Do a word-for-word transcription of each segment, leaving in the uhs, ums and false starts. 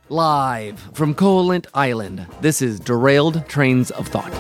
Live from Koholint Island, this is Derailed Trains of Thought.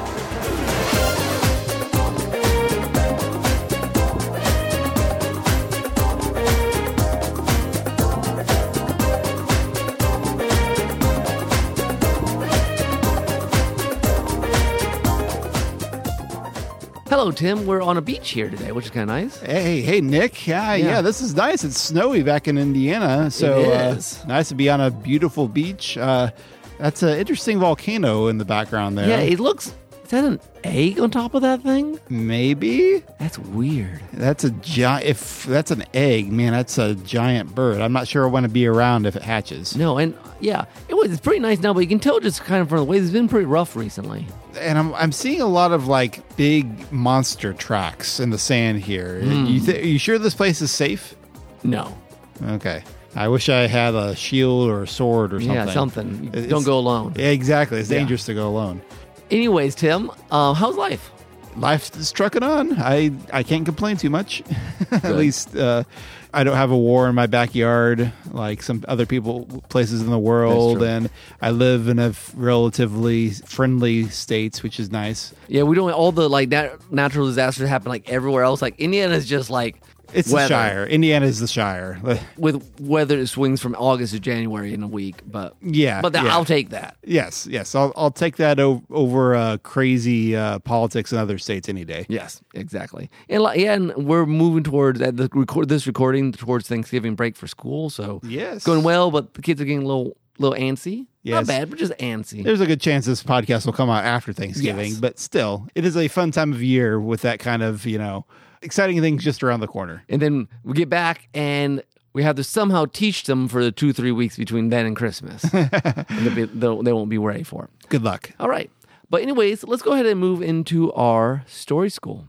Hello, Tim. We're on a beach here today, which is kind of nice. Hey, hey, Nick. Yeah, yeah, yeah, this is nice. It's snowy back in Indiana, so it is. Uh, nice to be on a beautiful beach. Uh, that's an interesting volcano in the background there. Yeah, it looks... Is that an egg on top of that thing? Maybe. That's weird. That's a giant... If that's an egg, man, that's a giant bird. I'm not sure I want to be around if it hatches. No, and yeah, it was, it's pretty nice now, but you can tell just kind of from the way it's been pretty rough recently. And I'm I'm seeing a lot of like big monster tracks in the sand here. Mm. You th- are you sure this place is safe? No. Okay. I wish I had a shield or a sword or something. Yeah, something. You It's- don't go alone. Yeah, exactly. It's Yeah. dangerous to go alone. Anyways, Tim, uh, how's life? Life is trucking on. I, I can't complain too much. At least uh, I don't have a war in my backyard like some other people, places in the world. And I live in a f- relatively friendly state, which is nice. Yeah, we don't all the like nat- natural disasters happen like everywhere else. Like Indiana's just like It's weather. the Shire. Indiana is the Shire. With weather swings from August to January in a week, but Yeah, but th- yeah. I'll take that. Yes, yes. I'll I'll take that o- over uh, crazy uh, politics in other states any day. Yes, exactly. And like, yeah, and we're moving towards at the record this recording towards Thanksgiving break for school, so Yes. it's going well. But the kids are getting a little little antsy. Not Yes. bad, but just antsy. There's a good chance this podcast will come out after Thanksgiving, Yes. but still, it is a fun time of year with that kind of, you know, exciting things just around the corner. And then we get back and we have to somehow teach them for the two, three weeks between then and Christmas. And they'll be, they'll, they won't be ready for it. Good luck. All right. But anyways, let's go ahead and move into our story school.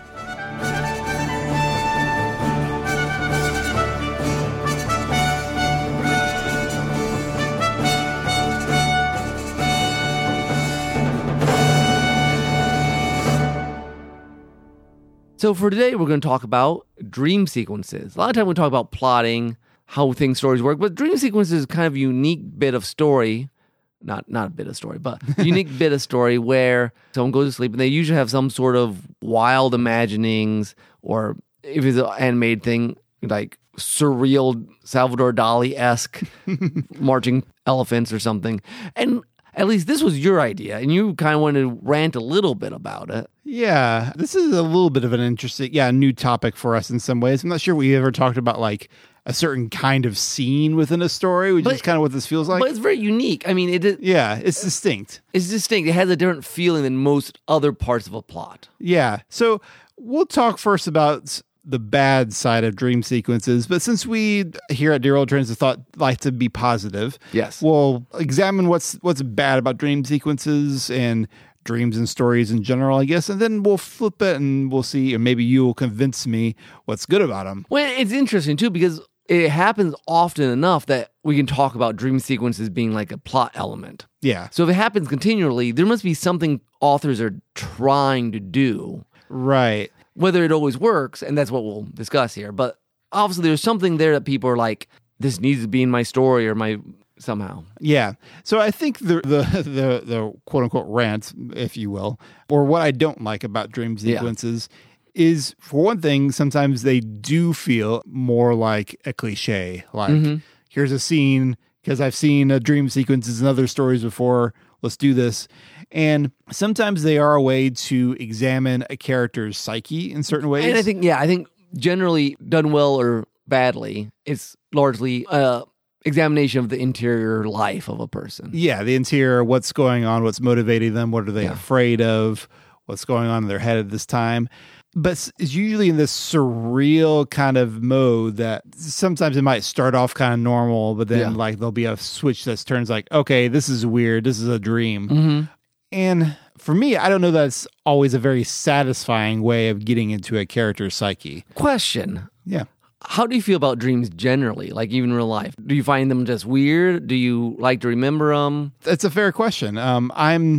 So for today, we're going to talk about dream sequences. A lot of time we talk about plotting, how things, stories work, but dream sequences is kind of a unique bit of story. Not not a bit of story, but a unique bit of story where someone goes to sleep and they usually have some sort of wild imaginings, or if it's an animated thing, like surreal Salvador Dali-esque marching elephants or something. And at least this was your idea, and you kind of wanted to rant a little bit about it. Yeah, this is a little bit of an interesting, yeah, new topic for us in some ways. I'm not sure we ever talked about like a certain kind of scene within a story, which But- is kind of what this feels like. But it's very unique. I mean, it is, Yeah, it's distinct. it's distinct. It has a different feeling than most other parts of a plot. Yeah. So we'll talk first about the bad side of dream sequences, but since we here at Dear Old Trains of Thought like to be positive, Yes. we'll examine what's what's bad about dream sequences and dreams and stories in general, I guess, and then we'll flip it and we'll see, or maybe you will convince me what's good about them. Well, it's interesting, too, because it happens often enough that we can talk about dream sequences being like a plot element. Yeah. So if it happens continually, there must be something authors are trying to do, Right. whether it always works, and that's what we'll discuss here. But obviously there's something there that people are like, this needs to be in my story or my somehow. Yeah. So I think the the the, the quote unquote rant, if you will, or what I don't like about dream Yeah. sequences is, for one thing, sometimes they do feel more like a cliche. Like, Mm-hmm. here's a scene because I've seen a dream sequences in other stories before. Let's do this. And sometimes they are a way to examine a character's psyche in certain ways. And I think, yeah, I think generally done well or badly, it's largely a examination of the interior life of a person. Yeah, the interior, what's going on, what's motivating them, what are they Yeah. afraid of, what's going on in their head at this time. But it's it's usually in this surreal kind of mode that sometimes it might start off kind of normal, but then Yeah. like there'll be a switch that turns like, okay, this is weird, this is a dream. Mm-hmm. And for me, I don't know that it's always a very satisfying way of getting into a character's psyche. Question. Yeah. How do you feel about dreams generally, like even in real life? Do you find them just weird? Do you like to remember them? That's a fair question. Um, I'm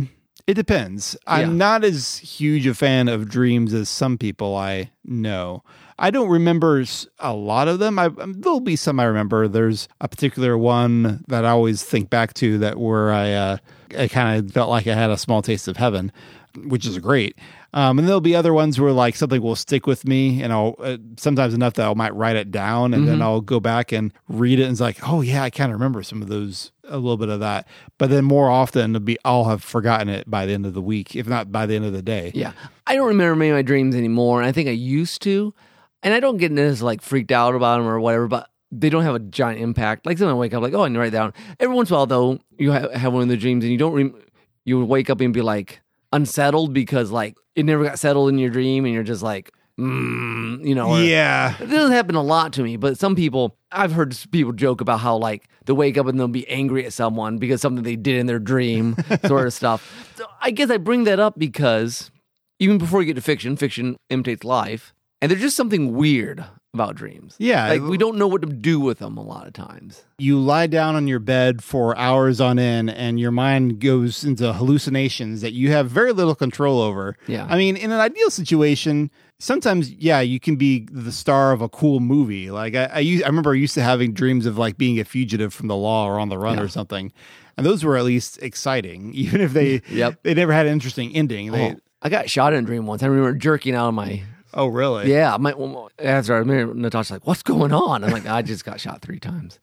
It depends. I'm Yeah. not as huge a fan of dreams as some people I know. I don't remember s- a lot of them. I, um, there'll be some I remember. There's a particular one that I always think back to that where I, uh, I kind of felt like I had a small taste of heaven, which is great. Um, and there'll be other ones where like something will stick with me, and I'll uh, sometimes enough that I might write it down, and Mm-hmm. then I'll go back and read it, and it's like, oh yeah, I kind of remember some of those, a little bit of that. But then more often, it'll be I'll have forgotten it by the end of the week, if not by the end of the day. Yeah. I don't remember many of my dreams anymore. And I think I used to. And I don't get as like freaked out about them or whatever, but they don't have a giant impact. Like sometimes I wake up like, oh, I need to write that down. Every once in a while, though, you have, have one of the dreams and you don't, re- you wake up and be like unsettled because like it never got settled in your dream and you're just like, mm, you know. Or, Yeah. It doesn't happen a lot to me, but some people, I've heard people joke about how like they wake up and they'll be angry at someone because something they did in their dream, sort of stuff. So I guess I bring that up because even before you get to fiction, fiction imitates life, and there's just something weird about dreams. Yeah. Like we don't know what to do with them a lot of times. You lie down on your bed for hours on end, and your mind goes into hallucinations that you have very little control over. Yeah. I mean, in an ideal situation, sometimes, yeah, you can be the star of a cool movie. Like I, I, used, I remember I used to having dreams of like being a fugitive from the law or on the run Yeah. or something, and those were at least exciting, even if they Yep. they never had an interesting ending. They, Oh, I got shot in a dream once. I remember jerking out of my. oh, really? Yeah, my after I remember Natasha's like, "What's going on?" I'm like, "I just got shot three times."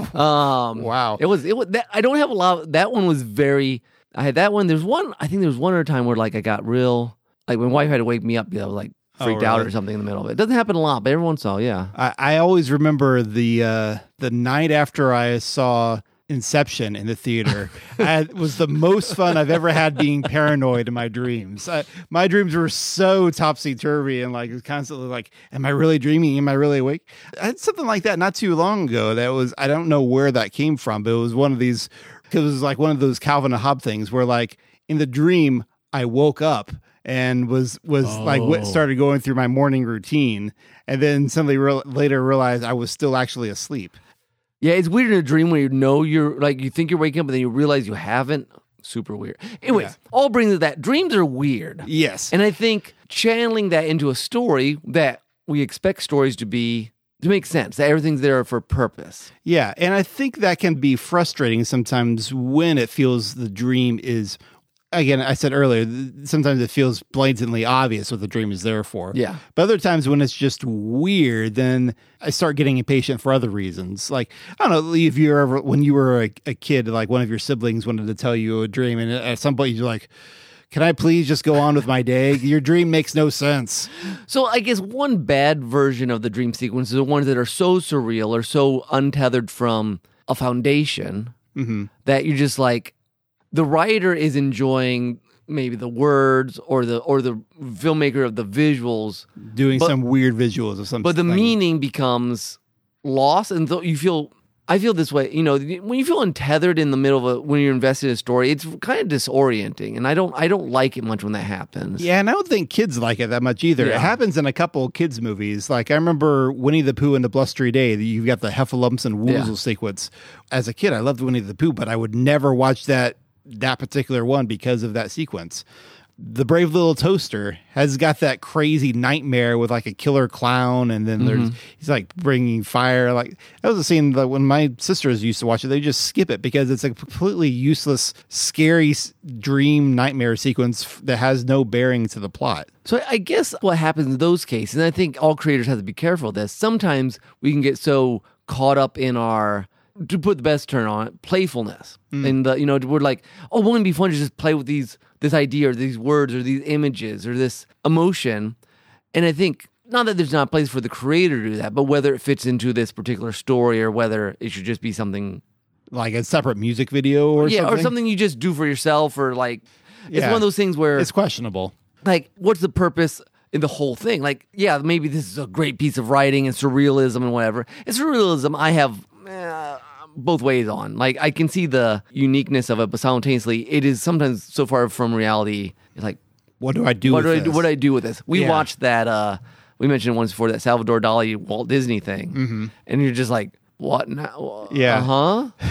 um, Wow. It was it was that I don't have a lot. Of, that one was very. I had that one. There's one. I think there was one other time where like I got real. Like when wife had to wake me up because I was like freaked Oh, out really? or something in the middle of it. It doesn't happen a lot, but every once in a while, yeah. I, I always remember the uh, the night after I saw Inception in the theater. I, it was the most fun I've ever had being paranoid in my dreams. I, my dreams were so topsy turvy and like constantly like, am I really dreaming? Am I really awake? I had something like that not too long ago. That was, I don't know where that came from, but it was one of these, because it was like one of those Calvin and Hobbes things where like in the dream I woke up and was was Oh. like what started going through my morning routine, and then suddenly re- later realized I was still actually asleep. Yeah, it's weird in a dream when you know you're like you think you're waking up, but then you realize you haven't. Super weird. Anyways, Yeah. all brings to that. Dreams are weird. Yes. And I think channeling that into a story that we expect stories to be to make sense, that everything's there for purpose. Yeah, and I think that can be frustrating sometimes when it feels the dream is, again, I said earlier, th- sometimes it feels blatantly obvious what the dream is there for. Yeah. But other times when it's just weird, then I start getting impatient for other reasons. Like, I don't know, if you're ever, when you were a, a kid, like one of your siblings wanted to tell you a dream, and at some point you're like, can I please just go on with my day? Your dream makes no sense. So I guess one bad version of the dream sequences are ones that are so surreal or so untethered from a foundation that you're just like, the writer is enjoying maybe the words or the or the filmmaker of the visuals, Doing But- some weird visuals of something. but the meaning becomes lost, and th- you feel. I feel this way, you know, when you feel untethered in the middle of a when you're invested in a story, it's kind of disorienting, and I don't I don't like it much when that happens. Yeah, and I don't think kids like it that much either. Yeah. It happens in a couple of kids' movies. Like I remember Winnie the Pooh and the Blustery Day. You've got the Heffalumps and Woozle Yeah. sequence. As a kid, I loved Winnie the Pooh, but I would never watch that that particular one because of that sequence. The Brave Little Toaster has got that crazy nightmare with like a killer clown, and then there's he's like bringing fire. Like that was a scene that when my sisters used to watch it, they just skip it because it's a completely useless, scary s- dream nightmare sequence f- that has no bearing to the plot. So I guess what happens in those cases, and I think all creators have to be careful of this, sometimes we can get so caught up in our, to put the best term on it, playfulness. And, the, you know, we're like, oh, wouldn't it be fun to just play with these this idea or these words or these images or this emotion? And I think, not that there's not a place for the creator to do that, but whether it fits into this particular story or whether it should just be something, Like a separate music video or yeah, something. or something you just do for yourself, or like, it's Yeah. one of those things where It's questionable. like, what's the purpose in the whole thing? Like, yeah, maybe this is a great piece of writing and surrealism and whatever. And surrealism, I have uh, both ways on. Like, I can see the uniqueness of it, but simultaneously, it is sometimes so far from reality. It's like, What do I do what with do I this? do? What do I do with this? We Yeah. watched that. Uh, we mentioned once before that Salvador Dali Walt Disney thing, and you're just like, what now? Yeah. Uh huh.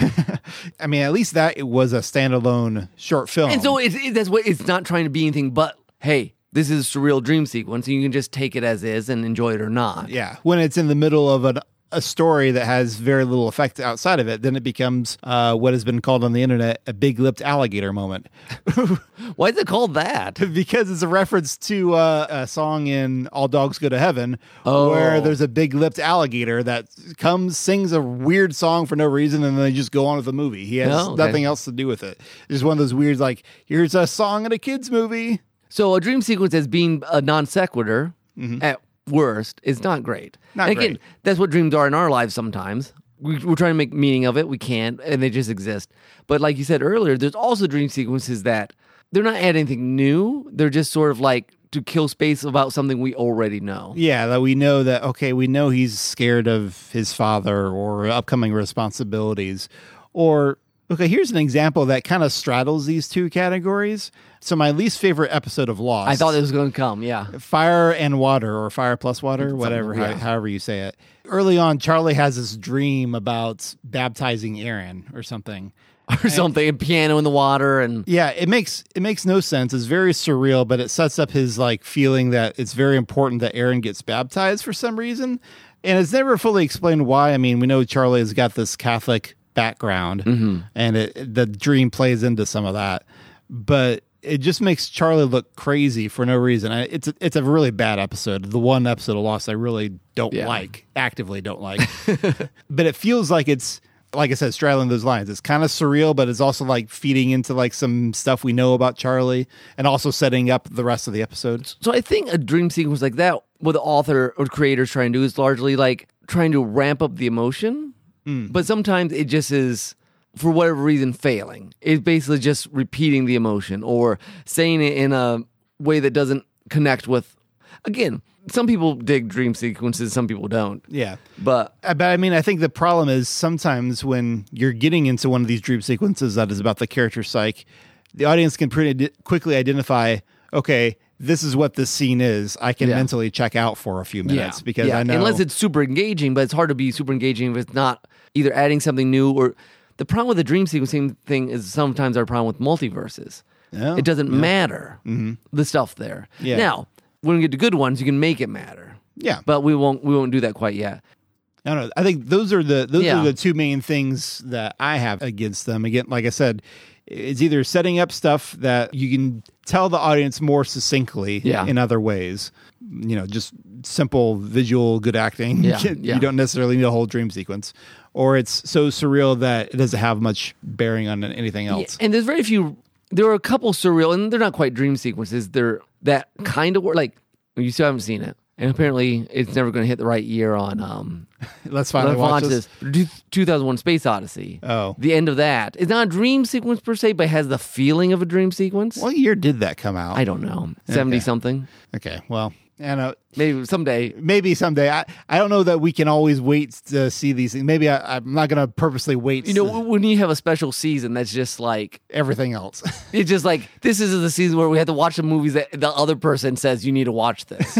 I mean, at least that it was a standalone short film. And so it's, it, that's what it's not trying to be anything but, hey, this is a surreal dream sequence, and you can just take it as is and enjoy it or not. Yeah. When it's in the middle of an, a story that has very little effect outside of it, then it becomes uh, what has been called on the internet a big-lipped alligator moment. Why is it called that? Because it's a reference to uh, a song in All Dogs Go to Heaven Oh. where there's a big-lipped alligator that comes, sings a weird song for no reason, and then they just go on with the movie. He has Oh, okay. nothing else to do with it. It's just one of those weird, like, here's a song in a kid's movie. So a dream sequence as being a non sequitur Mm-hmm. at worst is not great. Not and again, great. that's what dreams are in our lives sometimes. We, we're trying to make meaning of it. We can't, and they just exist. But like you said earlier, there's also dream sequences that they're not adding anything new. They're just sort of like to kill space about something we already know. Yeah, that we know that, okay, we know he's scared of his father or upcoming responsibilities. Or, okay, here's an example that kind of straddles these two categories. So my least favorite episode of Lost. I thought it was going to come, yeah. Fire and Water, or Fire plus Water, whatever, yeah. how, however you say it. Early on, Charlie has this dream about baptizing Aaron or something. Or something, and piano in the water, and Yeah, it makes it makes no sense. It's very surreal, but it sets up his like feeling that it's very important that Aaron gets baptized for some reason. And it's never fully explained why. I mean, we know Charlie has got this Catholic background, Mm-hmm. and it, the dream plays into some of that. But it just makes Charlie look crazy for no reason. I- It's a, it's a really bad episode. The one episode of Lost I really don't Yeah. like, actively don't like. But it feels like it's, like I said, straddling those lines. It's kind of surreal, but it's also like feeding into like some stuff we know about Charlie and also setting up the rest of the episodes. So I think a dream sequence like that, what the author or creator is trying to do is largely like trying to ramp up the emotion, but sometimes it just is, for whatever reason, failing. It's basically just repeating the emotion or saying it in a way that doesn't connect with, again, some people dig dream sequences, some people don't. Yeah. But Uh, But I mean, I think the problem is sometimes when you're getting into one of these dream sequences that is about the character psyche, the audience can pretty di- quickly identify, okay, this is what this scene is. I can Yeah. mentally check out for a few minutes because yeah. I know. Unless it's super engaging, but it's hard to be super engaging if it's not either adding something new or the problem with the dream sequencing thing is sometimes our problem with multiverses. Yeah, It doesn't matter the stuff there. Yeah. Now, when we get to good ones, you can make it matter. yeah. But we won't we won't do that quite yet. I don't know. I think those are the those Yeah. are the two main things that I have against them. Again, like I said, it's either setting up stuff that you can tell the audience more succinctly Yeah. in other ways. You know, just simple visual good acting. Yeah, you yeah. don't necessarily need a whole dream sequence. Or it's so surreal that it doesn't have much bearing on anything else. Yeah, and there's very few. There are a couple surreal, and they're not quite dream sequences. They're that kind of work. Like you still haven't seen it, and apparently it's never going to hit the right year on. Um, Let's finally Let's watch watch this. this. two thousand one Space Odyssey. Oh. The end of that. It's not a dream sequence per se, but it has the feeling of a dream sequence. What year did that come out? I don't know. seventy something. Okay, well, I know. Maybe someday. Maybe someday. I, I don't know that we can always wait to see these things. Maybe I, I'm not going to purposely wait. You know, when you have a special season that's just like, everything else. it's just like, this is the season where we have to watch the movies that the other person says you need to watch this.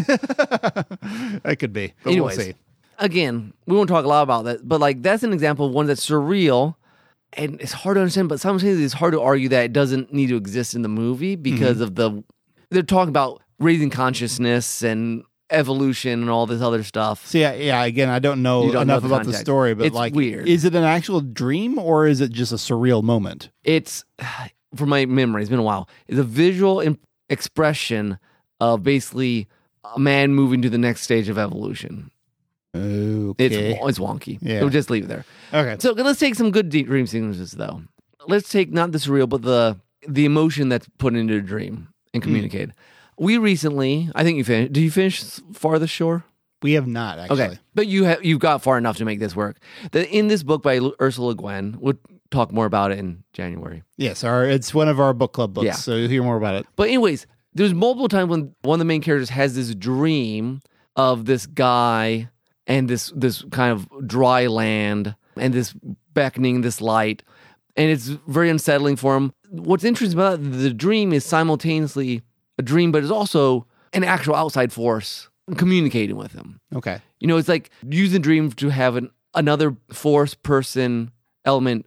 That could be. But Anyways, we'll see. again, we won't talk a lot about that, but like that's an example of one that's surreal and it's hard to understand, but sometimes it's hard to argue that it doesn't need to exist in the movie because Mm-hmm. of the, they're talking about raising consciousness and evolution and all this other stuff. So yeah, yeah. Again, I don't know You don't know enough the about the context. story, but It's like, weird. is it an actual dream or is it just a surreal moment? It's, from my memory, it's been a while, it's a visual im- expression of basically a man moving to the next stage of evolution. Okay. It's it's wonky. Yeah. We'll just leave it there. okay. So let's take some good deep dream sequences, though. Let's take not the surreal, but the the emotion that's put into a dream and communicated. We recently, I think you finished. Did you finish Farthest Shore? We have not actually. Okay, but you have you've got far enough to make this work. That in this book by L- Ursula Gwen, we'll talk more about it in January. Yes, our it's one of our book club books, Yeah. so you'll hear more about it. But anyways, there's multiple times when one of the main characters has this dream of this guy and this this kind of dry land and this beckoning, this light, and it's very unsettling for him. What's interesting about the dream is simultaneously a dream, but it's also an actual outside force communicating with him. Okay. You know, it's like using dream to have an another force, person, element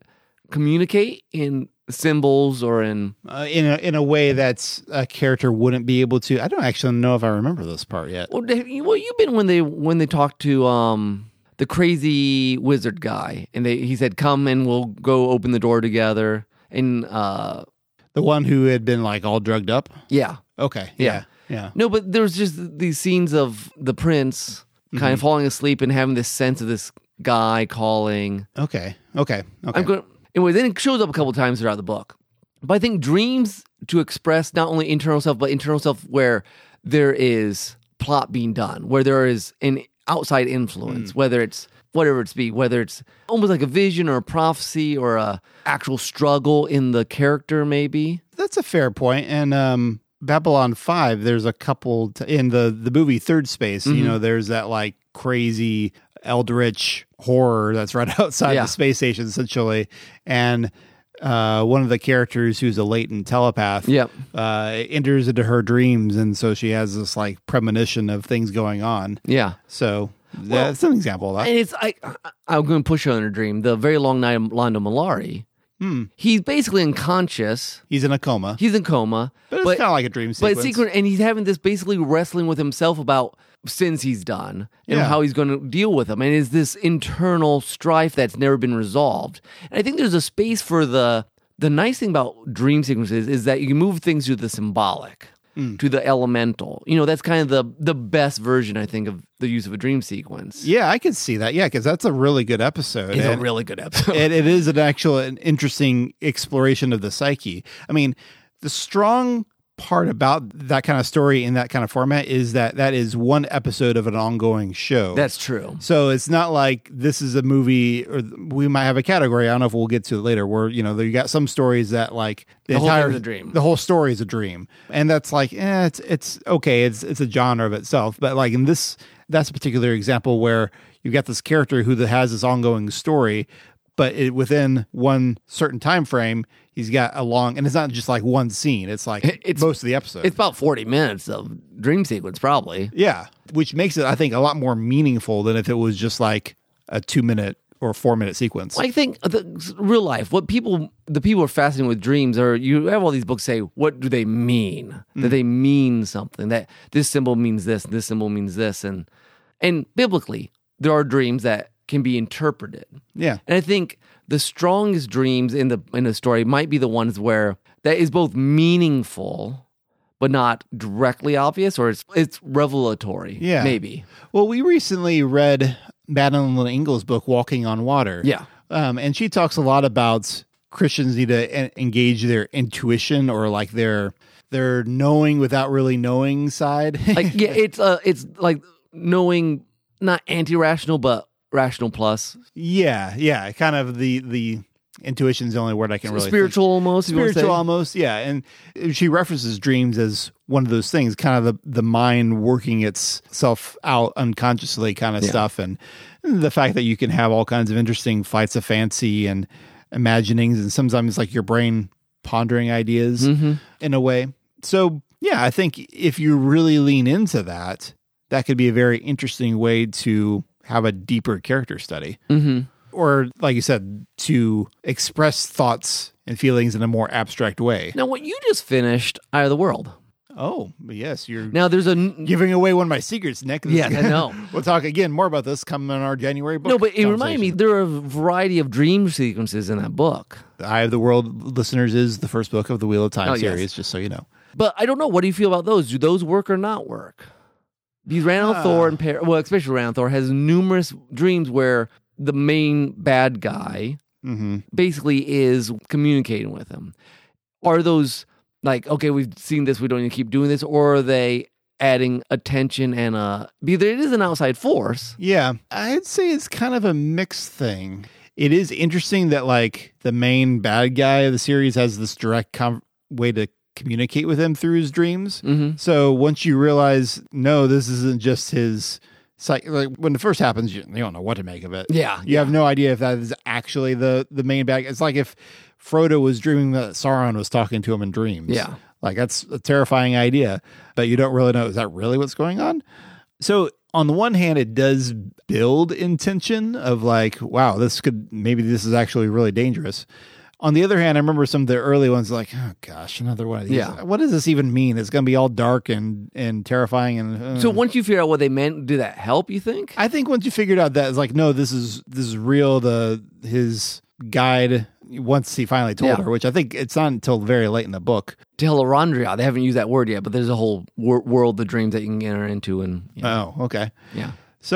communicate in symbols or in uh, in a, in a way that's a character wouldn't be able to. I don't actually know if I remember this part yet. Well, well you've been when they when they talked to um the crazy wizard guy, and they he said, "Come and we'll go open the door together." And uh, the one who had been like all drugged up. Yeah. Okay. Yeah. Yeah. yeah. No, but there's just these scenes of the prince kind mm-hmm. of falling asleep and having this sense of this guy calling. Okay. Okay. Okay. I'm going. Anyway, then it shows up a couple times throughout the book. But I think dreams to express not only internal self, but internal self where there is plot being done, where there is an outside influence, mm. whether it's whatever it's be, whether it's almost like a vision or a prophecy or a actual struggle in the character, maybe. That's a fair point. And um, Babylon five, there's a couple t- in the the movie Third Space. Mm-hmm. You know, there's that like crazy eldritch horror that's right outside yeah. the space station, essentially, and uh, one of the characters who's a latent telepath yep. uh, enters into her dreams, and so she has this like premonition of things going on. Yeah. So well, that's an example of that. And it's I, I'm going to push on her dream. The Very Long Night of Lando Malari. Hmm. He's basically unconscious. He's in a coma. He's in coma. But it's kind of like a dream sequence. But it's secret, and he's having this basically wrestling with himself about sins he's done and Yeah. how he's going to deal with them. And is this internal strife that's never been resolved. And I think there's a space for the the nice thing about dream sequences is that you can move things to the symbolic, Mm. to the elemental. You know, that's kind of the the best version, I think, of the use of a dream sequence. Yeah, I can see that. Yeah, because that's a really good episode. It's and, a really good episode. and it is an actual an interesting exploration of the psyche. I mean, the strong part about that kind of story in that kind of format is that that is one episode of an ongoing show. That's true. So it's not like this is a movie, or we might have a category. I don't know if we'll get to it later, where you know you got some stories that like the, The whole entire thing's a dream. the whole story is a dream, and that's like eh, it's it's okay. It's it's a genre of itself, but like in this, that's a particular example where you got this character who has this ongoing story, but it, within one certain time frame, he's got a long, and it's not just like one scene. It's like it's, most of the episode. It's about forty minutes of dream sequence, probably. Yeah, which makes it, I think, a lot more meaningful than if it was just like a two minute or four minute sequence. Well, I think the real life, what people, the people who are fascinated with dreams are, you have all these books say, what do they mean? Mm. That they mean something, that this symbol means this, this symbol means this. And, and biblically, there are dreams that can be interpreted. Yeah. And I think the strongest dreams in the in the story might be the ones where that is both meaningful but not directly obvious, or it's it's revelatory. Yeah. Maybe. Well, we recently read Madeline Ingles' book, Walking on Water. Yeah. Um, and she talks a lot about Christians need to en- engage their intuition, or like their their knowing without really knowing side. Like yeah, it's uh it's like knowing, not anti-rational but rational plus. Yeah, yeah, kind of the the intuition is the only word I can really spiritual think. almost. You Spiritual want to say? almost, yeah. And she references dreams as one of those things, kind of the the mind working itself out unconsciously, kind of Yeah. stuff, and the fact that you can have all kinds of interesting flights of fancy and imaginings, and sometimes like your brain pondering ideas Mm-hmm. in a way. So yeah, I think if you really lean into that, that could be a very interesting way to have a deeper character study. Mm-hmm. Or, like you said, to express thoughts and feelings in a more abstract way. Now, what you just finished, Eye of the World. Oh, yes, you're Now, there's a n- giving away one of my secrets, Nick. This Yes, is- I know. We'll talk again more about this coming in our January book. no, but it reminded me conversation. there are a variety of dream sequences in that book. The Eye of the World, listeners, is the first book of the Wheel of Time Oh, yes. series, just so you know. But I don't know. What do you feel about those? Do those work or not work? Because Randall Ah. Thor and Par- well, especially Randall Thor has numerous dreams where the main bad guy Mm-hmm. basically is communicating with him. Are those like, okay, we've seen this, we don't need to keep doing this, or are they adding attention and uh because it is an outside force? Yeah, I'd say it's kind of a mixed thing. It is interesting that like the main bad guy of the series has this direct com- way to communicate with him through his dreams. Mm-hmm. So once you realize, no, this isn't just his psych. Like when it first happens, you, you don't know what to make of it. Yeah, You have no idea if that is actually the the main bad guy. It's like if Frodo was dreaming that Sauron was talking to him in dreams. Yeah. Like that's a terrifying idea, but you don't really know, is that really what's going on? So on the one hand, it does build intention of like, wow, this could, maybe this is actually really dangerous. On the other hand, I remember some of the early ones like, oh gosh, another one of these. Yeah. What does this even mean? It's going to be all dark and, and terrifying. And uh. So once you figure out what they meant, did that help, you think? I think once you figured out that it's like, no, this is this is real. The his guide, once he finally told Yeah. her, which I think it's not until very late in the book. Telorandria. They haven't used that word yet, but there's a whole wor- world of dreams that you can enter into. And you know, Oh, okay. yeah.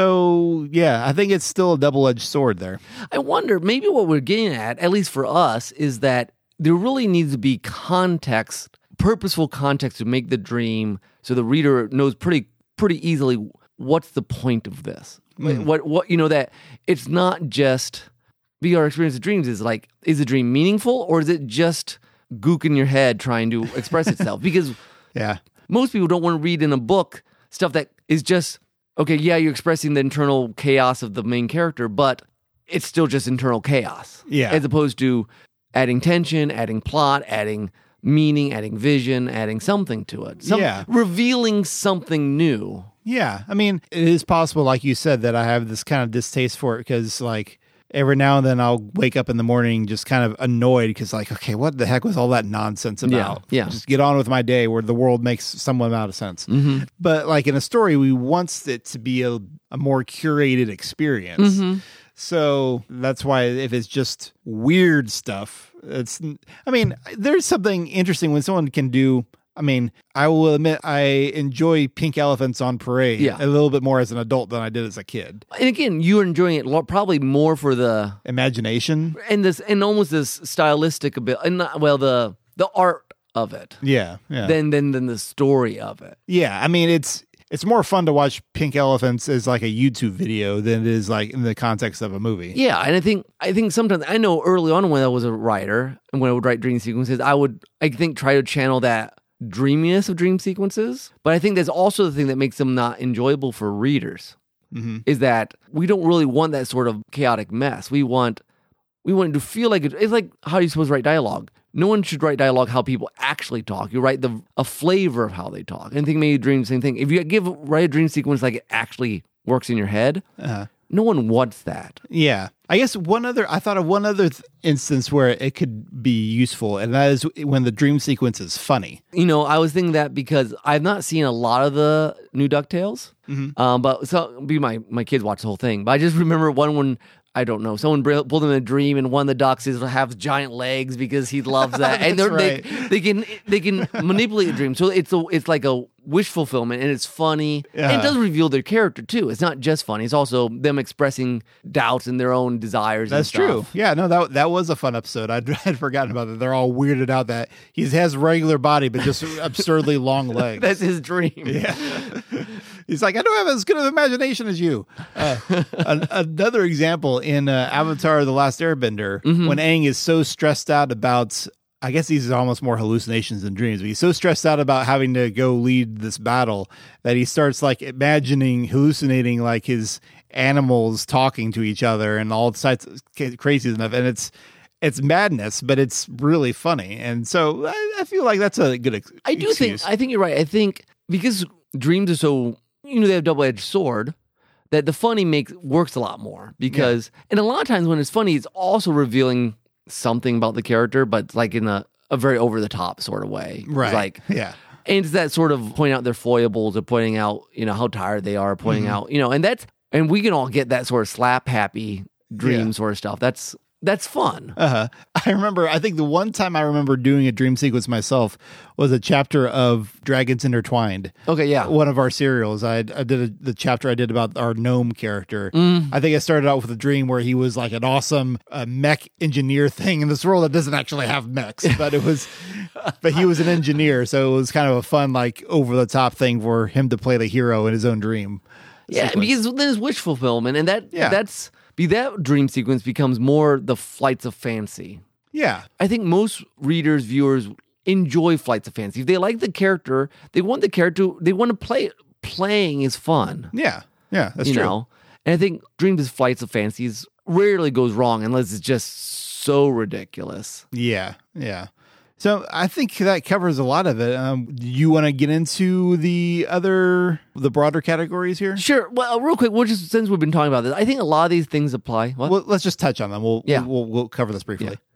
So, yeah, I think it's still a double-edged sword there. I wonder, maybe what we're getting at, at least for us, is that there really needs to be context, purposeful context to make the dream so the reader knows pretty pretty easily what's the point of this. Mm. What what you know, that it's not just be our experience of dreams is like, is the dream meaningful or is it just gook in your head trying to express itself? Because Yeah. most people don't want to read in a book stuff that is just, okay, yeah, you're expressing the internal chaos of the main character, but it's still just internal chaos. Yeah. As opposed to adding tension, adding plot, adding meaning, adding vision, adding something to it. Some, Yeah. Revealing something new. Yeah. I mean, it is possible, like you said, that I have this kind of distaste for it because, like, every now and then I'll wake up in the morning just kind of annoyed because, like, okay, what the heck was all that nonsense about? Yeah, yeah. Just get on with my day where the world makes some amount of sense. Mm-hmm. But, like, in a story, we want it to be a, a more curated experience. Mm-hmm. So that's why if it's just weird stuff, it's, I mean, there's something interesting when someone can do, I mean, I will admit I enjoy Pink Elephants on Parade Yeah. a little bit more as an adult than I did as a kid. And again, you're enjoying it lo- probably more for the, Imagination. and this, and almost this stylistic ability, and not, well, the the art of it, Yeah. Yeah. than, than, than the story of it. yeah. I mean, it's, it's more fun to watch Pink Elephants as like a YouTube video than it is like in the context of a movie. Yeah, and I think I think sometimes I know early on when I was a writer and when I would write dream sequences, I would I think try to channel that dreaminess of dream sequences. But I think that's also the thing that makes them not enjoyable for readers. Mm-hmm. Is that we don't really want that sort of chaotic mess. We want we want it to feel like it, it's like how you're supposed to write dialogue. No one should write dialogue how people actually talk. You write the a flavor of how they talk. And I think maybe dream same thing. If you give write a dream sequence like it actually works in your head, Uh-huh. no one wants that. Yeah. I guess one other, I thought of one other th- instance where it could be useful, and that is when the dream sequence is funny. You know, I was thinking that because I've not seen a lot of the new DuckTales, Mm-hmm. um, but so be my my kids watch the whole thing. But I just remember one when I don't know someone br- pulled him in a dream, and one of the ducks is has giant legs because he loves that, and they're, right. they they can they can manipulate the dream. So it's a it's like a wish fulfillment, and it's funny, and Yeah. it does reveal their character too. It's not just funny; it's also them expressing doubts and their own desires. That's and true. stuff. Yeah, no, that that was a fun episode. I'd, I'd forgotten about that. They're all weirded out that he has regular body, but just absurdly long legs. That's his dream. Yeah. He's like, I don't have as good of imagination as you. Uh, an, another example in uh, Avatar The Last Airbender, Mm-hmm. when Aang is so stressed out about, I guess these are almost more hallucinations than dreams, but he's so stressed out about having to go lead this battle that he starts like imagining, hallucinating like his animals talking to each other and all sides crazy enough. And it's, it's madness, but it's really funny. And so I, I feel like that's a good ex- I do excuse. think I think you're right. I think because dreams are so, you know, they have a double-edged sword, that the funny makes works a lot more because and a lot of times when it's funny, it's also revealing something about the character, but like in a, a very over-the-top sort of way. It's Right. like yeah. and it's that sort of pointing out their foibles or pointing out, you know, how tired they are, pointing Mm-hmm. out, you know, and that's and we can all get that sort of slap happy dream Yeah. sort of stuff. That's that's fun. Uh-huh. I remember, I think the one time I remember doing a dream sequence myself was a chapter of Dragons Intertwined. Okay, yeah. One of our serials. I, I did a, the chapter I did about our gnome character. Mm. I think I started out with a dream where he was like an awesome uh, mech engineer thing in this world that doesn't actually have mechs, but it was, but he was an engineer. So it was kind of a fun, like over the top thing for him to play the hero in his own dream. Yeah, sequence. because then it's wish fulfillment, and that Yeah. that's be that dream sequence becomes more the flights of fancy. Yeah. I think most readers, viewers enjoy flights of fancy. If they like the character, they want the character. They want to play. Playing is fun, Yeah. Yeah. That's you true. know. And I think dreams as flights of fancies rarely goes wrong unless it's just so ridiculous. Yeah, yeah. So I think that covers a lot of it. Um, do you want to get into the other, the broader categories here? Sure. Well, real quick, we'll just since we've been talking about this, I think a lot of these things apply. What? Well, let's just touch on them. We'll Yeah. we'll, we'll cover this briefly. Yeah.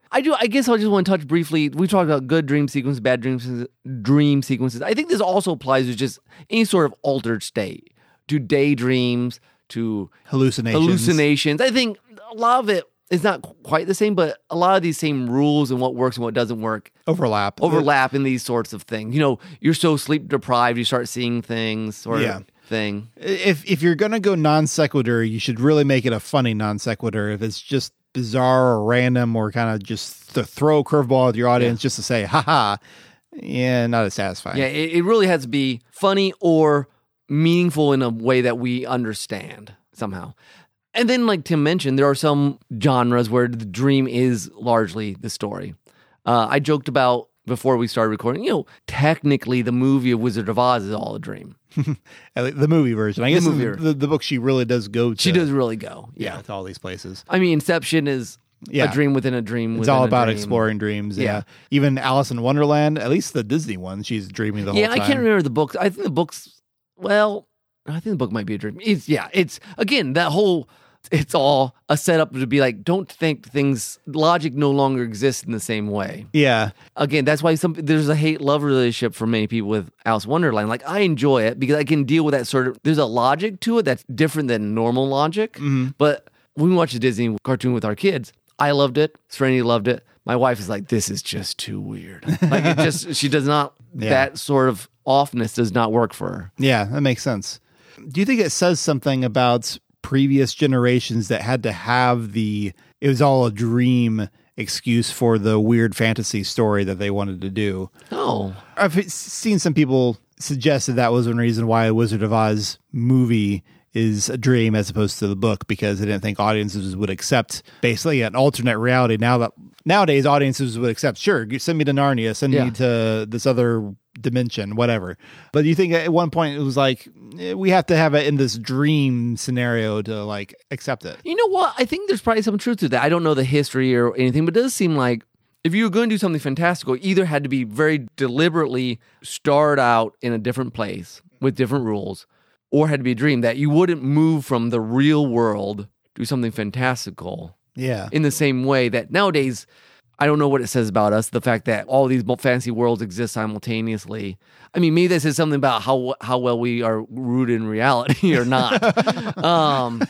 I do. I guess I just want to touch briefly. We talked about good dream sequences, bad dream dream sequences. I think this also applies to just any sort of altered state, to daydreams, to hallucinations. Hallucinations. I think a lot of it is not quite the same, but a lot of these same rules and what works and what doesn't work overlap. Overlap in these sorts of things. You know, you're so sleep deprived, you start seeing things, sort yeah. of thing. If if you're gonna go non sequitur, you should really make it a funny non sequitur. If it's just bizarre or random or kind of just to throw a curveball at your audience yeah. just to say ha ha, yeah, not as satisfying. Yeah, it, it really has to be funny or meaningful in a way that we understand somehow. And then, like Tim mentioned, there are some genres where the dream is largely the story. Uh, I joked about before we started recording, you know, technically the movie of Wizard of Oz is all a dream. The movie version. I guess the, the, the, the book she really does go to. She does really go. Yeah, yeah to all these places. I mean, Inception is yeah. a dream within a dream It's within all a about dream. exploring dreams. Yeah. Yeah. Even Alice in Wonderland, at least the Disney one, she's dreaming the yeah, whole time. Yeah, I can't remember the books. I think the books, well, I think the book might be a dream. It's, yeah, it's, again, that whole... It's all a setup to be like, don't think things, logic no longer exists in the same way. Yeah. Again, that's why some there's a hate-love relationship for many people with Alice in Wonderland. Like, I enjoy it because I can deal with that sort of, there's a logic to it that's different than normal logic. Mm-hmm. But when we watch a Disney cartoon with our kids, I loved it. Serenity loved it. My wife is like, this is just too weird. Like, it just, she does not, yeah. that sort of offness does not work for her. Yeah, that makes sense. Do you think it says something about previous generations that had to have the it was all a dream excuse for the weird fantasy story that they wanted to do? Oh, I've seen some people suggest that that was one reason why a Wizard of Oz movie is a dream as opposed to the book, because they didn't think audiences would accept basically an alternate reality. Now that nowadays audiences would accept, sure, send me to Narnia, send yeah. me to this other dimension, whatever. But you think at one point it was like, we have to have it in this dream scenario to like accept it. You know what? I think there's probably some truth to that. I don't know the history or anything, but it does seem like if you were going to do something fantastical, either had to be very deliberately start out in a different place with different rules, or had to be a dream that you wouldn't move from the real world, do something fantastical. Yeah. In the same way that nowadays, I don't know what it says about us, the fact that all these fantasy worlds exist simultaneously. I mean, maybe this says something about how how well we are rooted in reality or not. um,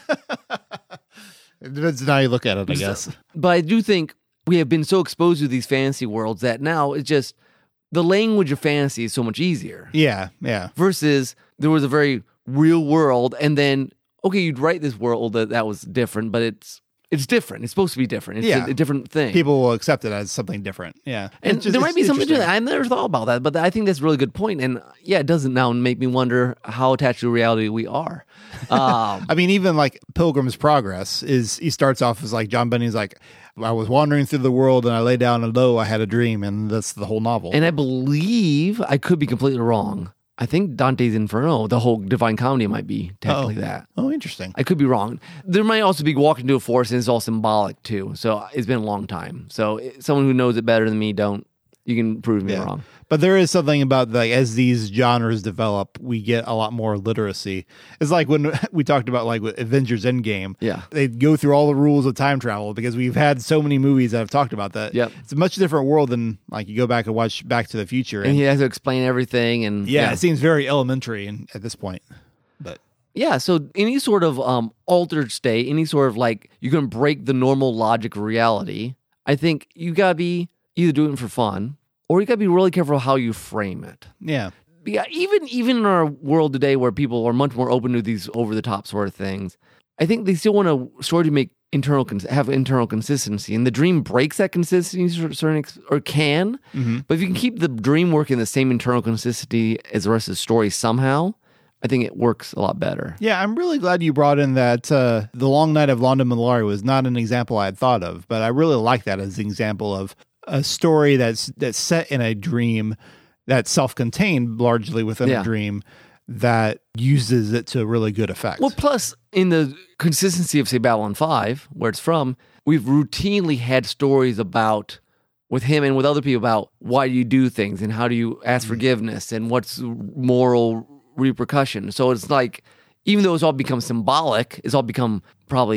it depends on how you look at it, I guess. But I do think we have been so exposed to these fantasy worlds that now it's just, the language of fantasy is so much easier. Yeah, yeah. Versus there was a very real world, and then, okay, you'd write this world that, that was different, but it's It's different. It's supposed to be different. It's yeah. a, a different thing. People will accept it as something different. Yeah. And just, there might be something to that. I never thought about that, but I think that's a really good point. And yeah, it doesn't now make me wonder how attached to reality we are. Um, I mean, even like Pilgrim's Progress is, he starts off as like, John Bunyan's like, I was wandering through the world and I lay down and lo, I had a dream. And that's the whole novel. And I believe, I could be completely wrong, I think Dante's Inferno, the whole Divine Comedy, might be technically oh. that. Oh, interesting. I could be wrong. There might also be walking into a forest, and it's all symbolic too. So it's been a long time. So someone who knows it better than me, don't you can prove me yeah. wrong. But there is something about like as these genres develop, we get a lot more literacy. It's like when we talked about like with Avengers Endgame. Yeah, they go through all the rules of time travel because we've had so many movies that have talked about that. Yep. It's a much different world than like you go back and watch Back to the Future, and, and he has to explain everything. And yeah, yeah. it seems very elementary in, at this point. But yeah, so any sort of um, altered state, any sort of like you can break the normal logic of reality. I think you gotta be either doing it for fun, or you got to be really careful how you frame it. Yeah. Yeah, even even in our world today where people are much more open to these over-the-top sort of things, I think they still want to sort of make internal have internal consistency. And the dream breaks that consistency to certain ex- or can. Mm-hmm. But if you can keep the dream working the same internal consistency as the rest of the story somehow, I think it works a lot better. Yeah, I'm really glad you brought in that uh, The Long Night of Londa Mollari was not an example I had thought of, but I really like that as an example of a story that's that's set in a dream that's self-contained largely within yeah. a dream that uses it to really good effect. Well, plus in the consistency of, say, Babylon five, where it's from, we've routinely had stories about, with him and with other people, about why do you do things and how do you ask mm-hmm. forgiveness and what's moral repercussion. So it's like, even though it's all become symbolic, it's all become probably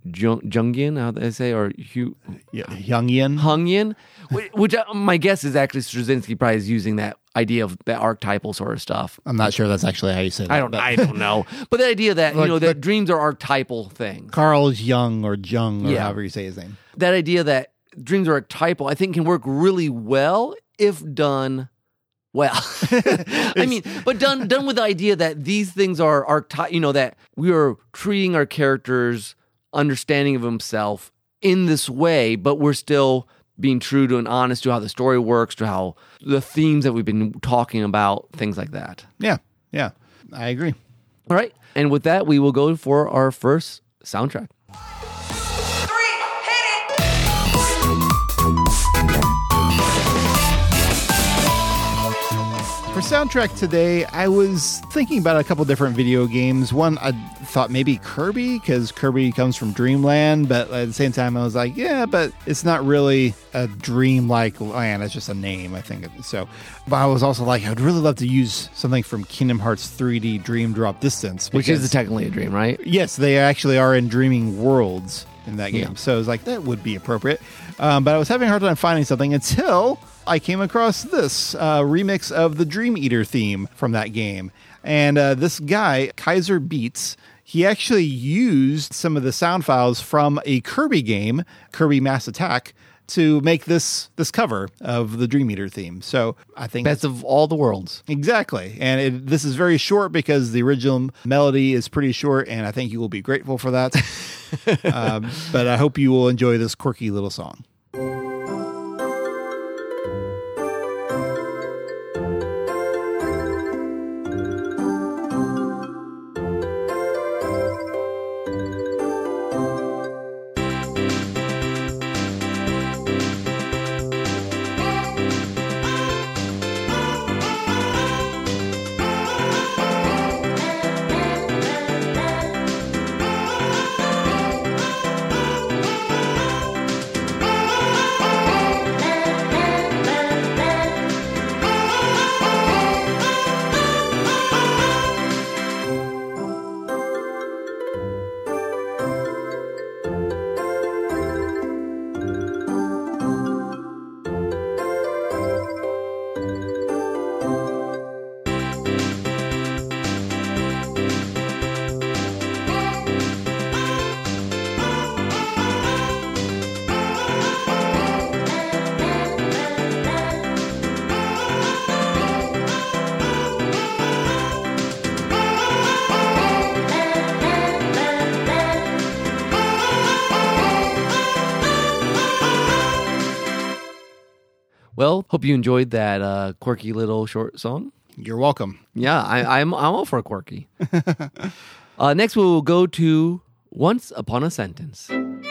Jung, Jungian, how they say, or Hu, yeah, Jungian. Jungian, which, which uh, my guess is actually Straczynski probably is using that idea of the archetypal sort of stuff. I'm not sure that's actually how you say that. I don't. But. I don't know. But the idea that Like, you know that dreams are archetypal things. Carl Jung or Jung or Yeah. however you say his name. That idea that dreams are archetypal, I think, can work really well if done well. I mean, but done done with the idea that these things are archety- you know, that we are treating our characters' understanding of himself in this way, but we're still being true to and honest to how the story works, to how the themes that we've been talking about, things like that. Yeah, yeah, I agree. All right. And with that, we will go for our first soundtrack. For soundtrack today, I was thinking about a couple different video games. One, I thought maybe Kirby, because Kirby comes from Dreamland, but at the same time, I was like, yeah, but it's not really a dream-like land. It's just a name, I think. So, but I was also like, I'd really love to use something from Kingdom Hearts three D Dream Drop Distance. Which is technically a dream, right? Yes, they actually are in dreaming worlds in that game. Yeah. So I was like, that would be appropriate. Um, but I was having a hard time finding something until I came across this uh, remix of the Dream Eater theme from that game. And uh, this guy, Kaiser Beats, he actually used some of the sound files from a Kirby game, Kirby Mass Attack, to make this this cover of the Dream Eater theme. So I think Best of all the worlds. exactly. And it, this is very short because the original melody is pretty short, and I think you will be grateful for that. um, but I hope you will enjoy this quirky little song. Well, hope you enjoyed that uh, quirky little short song. You're welcome. Yeah, I, I'm I'm all for quirky. uh, next, we will go to Once Upon a Sentence.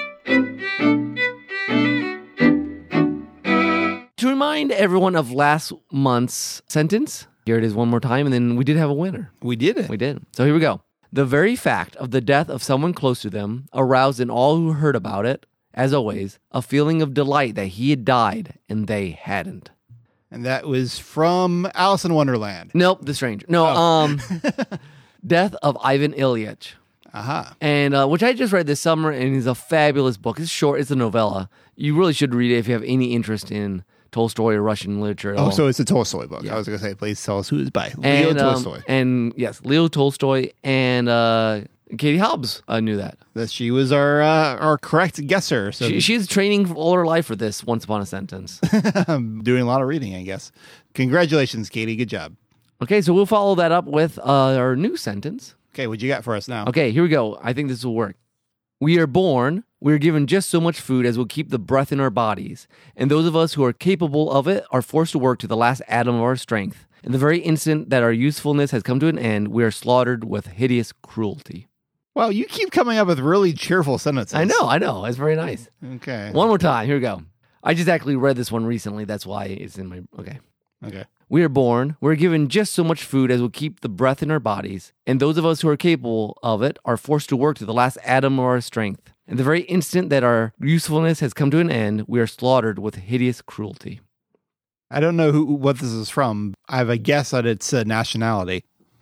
To remind everyone of last month's sentence, here it is one more time, and then we did have a winner. We did it. We did. So here we go. The very fact of the death of someone close to them aroused in all who heard about it, as always, a feeling of delight that he had died and they hadn't. And that was from Alice in Wonderland. Nope, The Stranger. No, Oh. um, Death of Ivan Ilyich. Aha. And uh, which I just read this summer, and is a fabulous book. It's short. It's a novella. You really should read it if you have any interest in Tolstoy or Russian literature at Oh, all. so it's a Tolstoy book. Yeah. I was going to say, please tell us who it's by. Leo and, um, Tolstoy. and yes, Leo Tolstoy and uh, Katie Hobbs uh, knew that. That she was our uh, our correct guesser. So She, she's training all her life for this Once Upon a Sentence. I'm doing a lot of reading, I guess. Congratulations, Katie. Good job. Okay, so we'll follow that up with uh, our new sentence. Okay, what you got for us now? Okay, here we go. I think this will work. We are born, we are given just so much food as will keep the breath in our bodies, and those of us who are capable of it are forced to work to the last atom of our strength. In the very instant that our usefulness has come to an end, we are slaughtered with hideous cruelty. Well, you keep coming up with really cheerful sentences. I know, I know. It's very nice. Okay. One more time. Here we go. I just actually read this one recently. That's why it's in my... Okay. Okay. We are born, we're given just so much food as will keep the breath in our bodies, and those of us who are capable of it are forced to work to the last atom of our strength. In the very instant that our usefulness has come to an end, we are slaughtered with hideous cruelty. I don't know who what this is from. I have a guess that it's a nationality.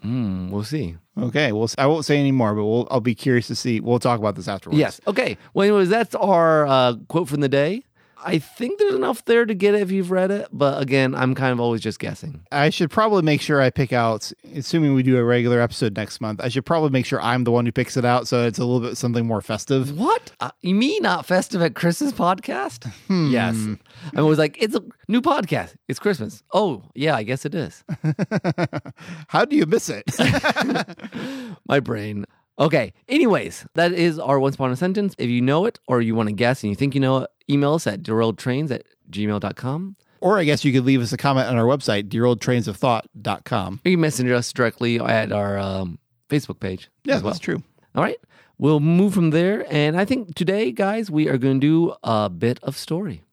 Mm, we'll see. Okay, well, I won't say any more, but we'll, I'll be curious to see. We'll talk about this afterwards. Yes. Okay. Well, anyways, that's our uh, quote from the day. I think there's enough there to get it if you've read it. But again, I'm kind of always just guessing. I should probably make sure I pick out, assuming we do a regular episode next month, I should probably make sure I'm the one who picks it out so it's a little bit something more festive. What? Uh, you mean not festive at Chris's podcast? Hmm. Yes. I'm always like, it's a new podcast. It's Christmas. Oh, yeah, I guess it is. How do you miss it? My brain. Okay. Anyways, that is our Once Upon a Sentence. If you know it or you want to guess and you think you know it, email us at derailedtrains at gmail dot com. Or I guess you could leave us a comment on our website, derailed trains of thought dot com. You can message us directly at our um, Facebook page. Yeah, as well. That's true. All right. We'll move from there. And I think today, guys, we are going to do a bit of story.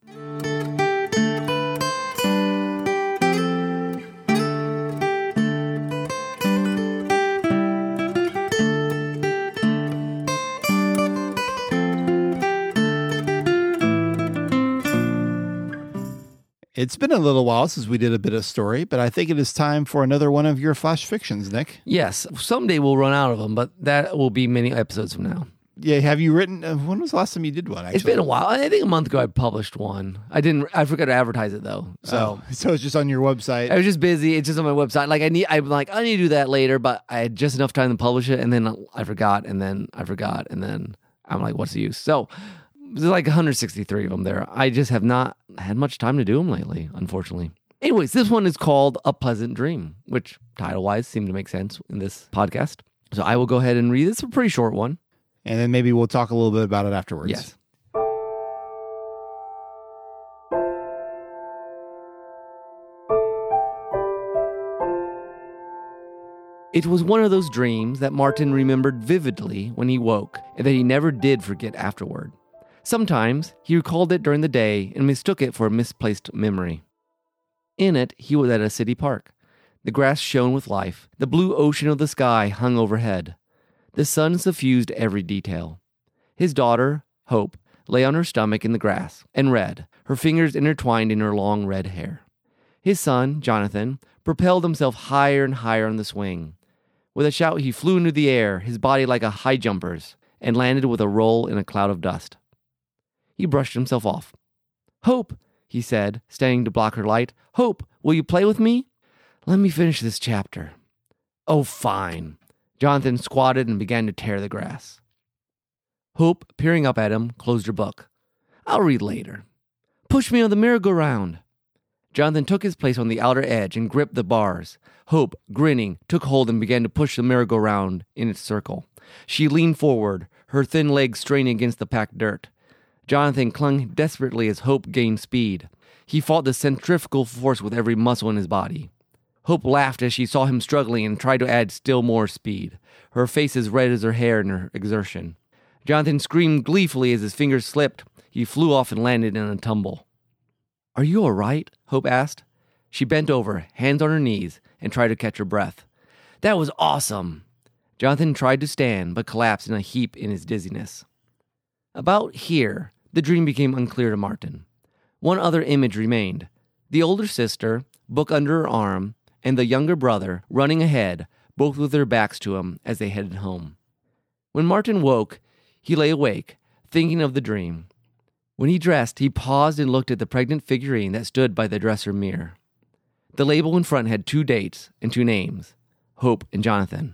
It's been a little while since we did a bit of story, but I think it is time for another one of your flash fictions, Nick. Yes. Someday we'll run out of them, but that will be many episodes from now. Yeah, have you written, uh, when was the last time you did one, actually? It's been a while. I think a month ago I published one. I didn't, I forgot to advertise it though. So, oh, so it's just on your website. I was just busy. It's just on my website. Like I need, I'm like, I need to do that later, but I had just enough time to publish it. And then I forgot. And then I forgot. And then I'm like, what's the use? So there's like one hundred sixty-three of them there. I just have not had much time to do them lately, unfortunately. Anyways, this one is called A Pleasant Dream, which title-wise seemed to make sense in this podcast. So I will go ahead and read this. It's a pretty short one. And then maybe we'll talk a little bit about it afterwards. Yes. It was one of those dreams that Martin remembered vividly when he woke and that he never did forget afterward. Sometimes he recalled it during the day and mistook it for a misplaced memory. In it, he was at a city park. The grass shone with life. The blue ocean of the sky hung overhead. The sun suffused every detail. His daughter, Hope, lay on her stomach in the grass and read, her fingers intertwined in her long red hair. His son, Jonathan, propelled himself higher and higher on the swing. With a shout, he flew into the air, his body like a high jumper's, and landed with a roll in a cloud of dust. He brushed himself off. "Hope," he said, standing to block her light. "Hope, will you play with me? Let me finish this chapter." "Oh, fine." Jonathan squatted and began to tear the grass. Hope, peering up at him, closed her book. "I'll read later." "Push me on the merry-go-round." Jonathan took his place on the outer edge and gripped the bars. Hope, grinning, took hold and began to push the merry-go-round in its circle. She leaned forward, her thin legs straining against the packed dirt. Jonathan clung desperately as Hope gained speed. He fought the centrifugal force with every muscle in his body. Hope laughed as she saw him struggling and tried to add still more speed, her face as red as her hair in her exertion. Jonathan screamed gleefully as his fingers slipped. He flew off and landed in a tumble. "Are you all right?" Hope asked. She bent over, hands on her knees, and tried to catch her breath. "That was awesome." Jonathan tried to stand, but collapsed in a heap in his dizziness. About here, the dream became unclear to Martin. One other image remained. The older sister, book under her arm, and the younger brother running ahead, both with their backs to him as they headed home. When Martin woke, he lay awake, thinking of the dream. When he dressed, he paused and looked at the pregnant figurine that stood by the dresser mirror. The label in front had two dates and two names, Hope and Jonathan.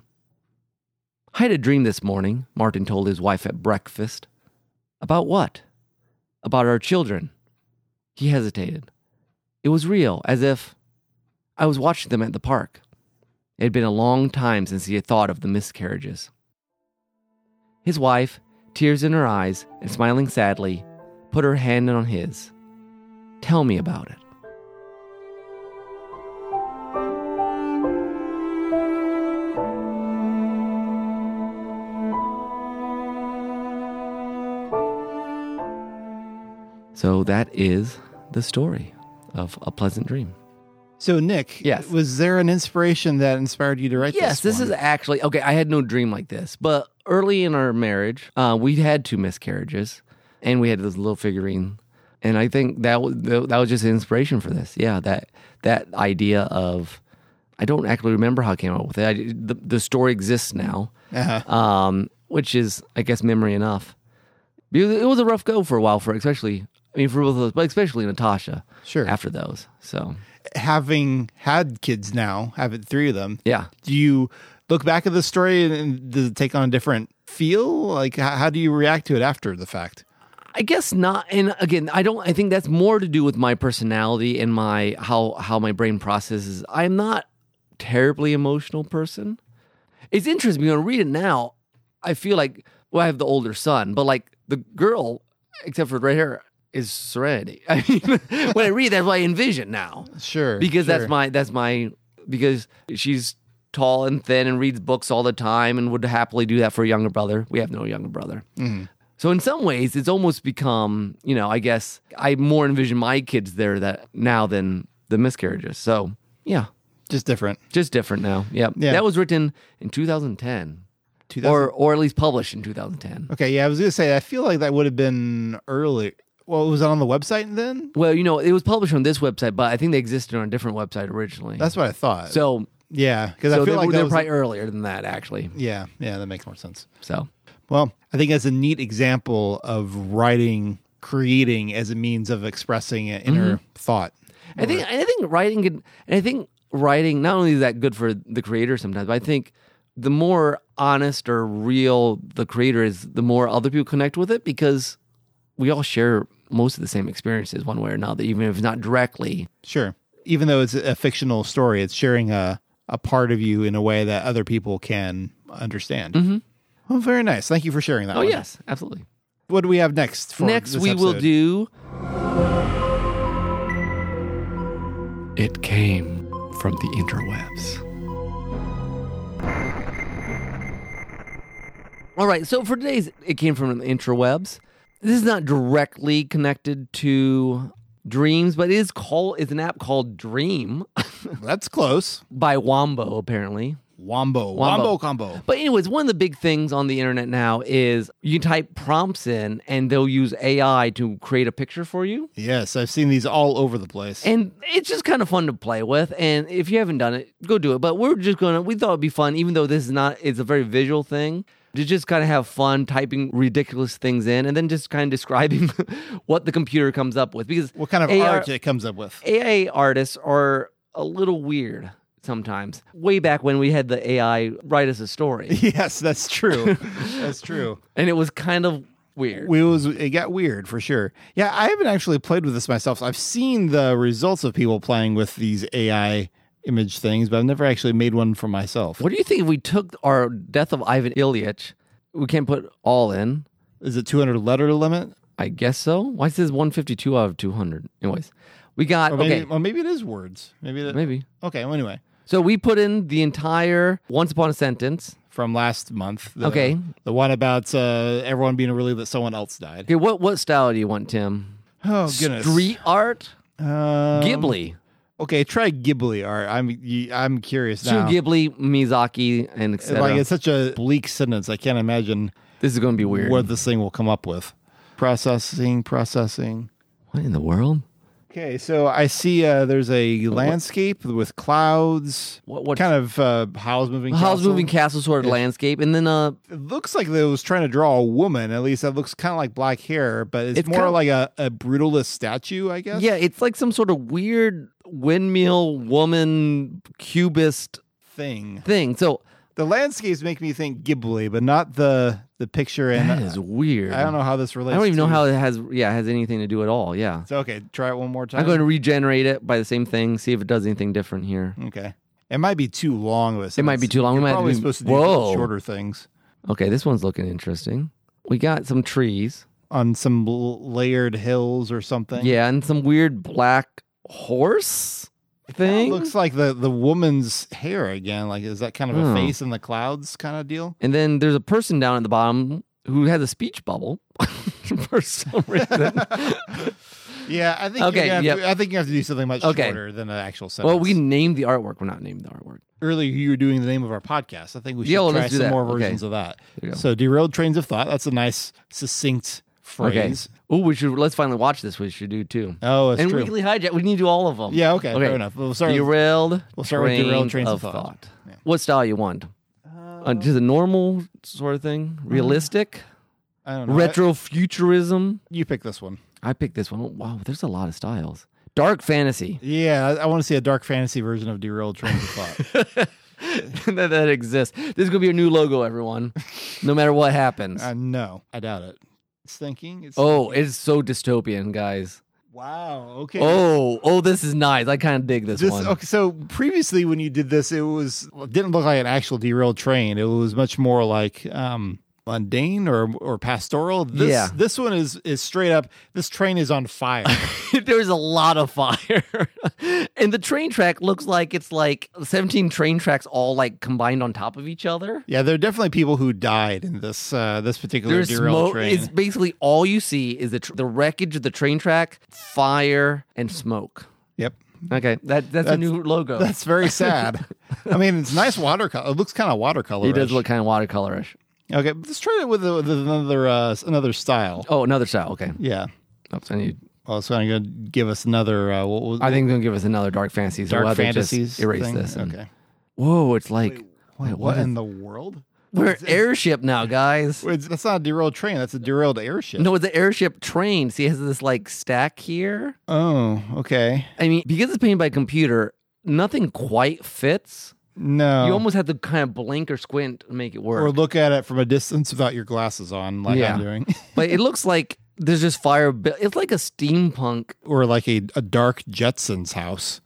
"I had a dream this morning," Martin told his wife at breakfast. "About what?" "About our children." He hesitated. It was real, as if I was watching them at the park. It had been a long time since he had thought of the miscarriages. His wife, tears in her eyes and smiling sadly, put her hand on his. "Tell me about it." So that is the story of A Pleasant Dream. So, Nick, yes. was there an inspiration that inspired you to write yes, this Yes, this one? is actually, okay, I had no dream like this, but early in our marriage, uh, we had two miscarriages, and we had this little figurine, and I think that was, that was just an inspiration for this. Yeah, that that idea of I don't actually remember how I came up with it. I, the, the story exists now, Uh-huh. um, which is, I guess, memory enough. It was a rough go for a while for, especially, I mean, for both of those, but especially Natasha. Sure. After those, so Having had kids now, having three of them, yeah. do you look back at the story and, and does it take on a different feel? Like, how, how do you react to it after the fact? I guess not. And again, I don't. I think that's more to do with my personality and my how how my brain processes. I'm not a terribly emotional person. It's interesting when I read it now. I feel like well, I have the older son, but like the girl, except for right hair, is Serenity. I mean, when I read, that's what I envision now. Sure, because sure. that's my that's my because she's tall and thin and reads books all the time and would happily do that for a younger brother. We have no younger brother. Mm-hmm. So in some ways, it's almost become, you know, I guess I more envision my kids there that now than the miscarriages. So yeah, Just different. just different now. Yep. Yeah. That was written in two thousand ten, two thousand or or at least published in two thousand ten. Okay, yeah, I was going to say, I feel like that would have been early. Well, was it on the website then? Well, you know, it was published on this website, but I think they existed on a different website originally. That's what I thought. so. yeah, because So I they, feel like they're that was, probably earlier than that, actually. yeah, yeah, that makes more sense. So Well, I think that's a neat example of writing, creating as a means of expressing an inner thought. I think I think writing can, and I think writing not only is that good for the creator sometimes, but I think the more honest or real the creator is, the more other people connect with it because we all share most of the same experiences one way or another, even if it's not directly. Sure. Even though it's a fictional story, it's sharing a, a part of you in a way that other people can understand. Mm-hmm. Well, very nice. Thank you for sharing that Oh one. yes, absolutely. What do we have next for Next, this we will episode? do. It came from the interwebs. All right, so for today's, it came from the interwebs. This is not directly connected to Dreams, but it is called. It's an app called Dream That's close. by Wombo, apparently. Wombo. Wombo. Wombo combo. But anyways, one of the big things on the internet now is you type prompts in, and they'll use A I to create a picture for you. Yes, I've seen these all over the place. And it's just kind of fun to play with. And if you haven't done it, go do it. But we're just going to, we thought it'd be fun, even though this is not, it's a very visual thing, to just kind of have fun typing ridiculous things in and then just kind of describing what the computer comes up with. Because what kind of A I art it comes up with? A I artists are a little weird sometimes. Way back when we had the A I write us a story. Yes, that's true. That's true. And it was kind of weird. We was it got weird for sure. Yeah, I haven't actually played with this myself. I've seen the results of people playing with these A I image things, but I've never actually made one for myself. What do you think if we took our Death of Ivan Ilyich? We can't put all in. Is it two hundred letter limit? I guess so. Why says one fifty-two out of two hundred? Anyways, we got, Or maybe, okay, well, maybe it is words. Maybe that, maybe. Okay. Well, anyway, So we put in the entire Once Upon a Sentence. from last month. The, Okay. The one about uh, everyone being relieved that someone else died. Okay, what, what style do you want, Tim? Oh goodness. Street art? Um, Ghibli. Okay, try Ghibli art. I'm y- I'm curious So now. Ghibli, Miyazaki, and et cetera. Like it's such a bleak sentence. I can't imagine This is going to be weird. what this thing will come up with. Processing, processing. What in the world? Okay, so I see uh, there's a landscape with clouds. What- what- kind of uh, house moving? House castle. moving castle sort of landscape, and then uh, It looks like they was trying to draw a woman. At least that looks kind of like black hair, but it's, It's more kinda- like a, a brutalist statue, I guess. yeah, it's like some sort of weird windmill woman cubist thing. thing. So The landscapes make me think Ghibli, but not the the picture. And that is weird. I don't know how this relates. I don't even to, know how it has yeah has anything to do at all. Yeah, So okay, try it one more time. I'm going to regenerate it by the same thing. See if it does anything different here. Okay, it might be too long of a It might be too long. We You're might have to probably do- supposed to do Whoa. shorter things Okay, this one's looking interesting. We got some trees. on some l- layered hills or something. Yeah, and some weird black horse thing. It looks like the the woman's hair again. Like, is that kind of a Oh. face in the clouds kind of deal? And then there's a person down at the bottom who has a speech bubble for some reason. Yeah, I think. Okay, you're gonna have yep. to, I think you have to do something much Okay. shorter than an actual sentence. Well, we named the artwork. We're not naming the artwork. Earlier you were doing the name of our podcast. I think we should Yeah, well, try let's do some that. more Okay. versions of that. There you go. So, derailed trains of thought. That's a nice, succinct phrase. Oh, we should let's finally watch this. We should do too. Oh, it's and true. Weekly Hijack. We need to do all of them. Yeah, okay, fair enough. We'll start with- derailed. We'll start with train derailed trains of of thought. thought. Yeah. What style you want? Uh, just a normal sort of thing, realistic, I don't know. retro futurism. You pick this one. I picked this one. Oh, wow, there's a lot of styles. Dark fantasy. Yeah, I, I want to see a dark fantasy version of Derailed Trains of Thought. that, that exists. This is gonna be a new logo, everyone. No matter what happens. uh, no, I doubt it. It's thinking. It's oh, thinking. it's so dystopian, guys. Wow. Okay. Oh, oh, this is nice. I kind of dig this, This, one. okay, so previously when you did this, it was it didn't look like an actual derailed train. It was much more like um, mundane or or pastoral. This, Yeah. This one is is straight up. This train is on fire. There's a lot of fire. And the train track looks like it's like seventeen train tracks all like combined on top of each other. Yeah, there are definitely people who died in this uh, this particular There's derailed smoke. train. It's basically all you see is the, tr- the wreckage of the train track, fire, and smoke. Yep. Okay, that that's, a That's- new logo. That's very sad. I mean, it's nice watercolor. It looks kind of watercolor. He does look kind of watercolorish. Okay, let's try it with, a, with another uh, another style. Oh, another style. Okay. Yeah. Oops, I need. Well, it's going to give us another. Uh, what was I think they're gonna give us another dark fantasy. So dark we'll have to just fantasies. erase thing? this. and- Okay. Whoa, it's like Wait, wait, what, what in is- the world? we're an airship now, guys. Wait, that's not a derailed train. That's a derailed airship. No, it's an airship train. See, it has this like stack here. Oh, okay. I mean, because it's painted by computer, nothing quite fits. No. You almost have to kind of blink or squint to make it work. or look at it from a distance without your glasses on, like Yeah. I'm doing. But it looks like there's just fire. bu- It's like a steampunk. or like a, a dark Jetsons house.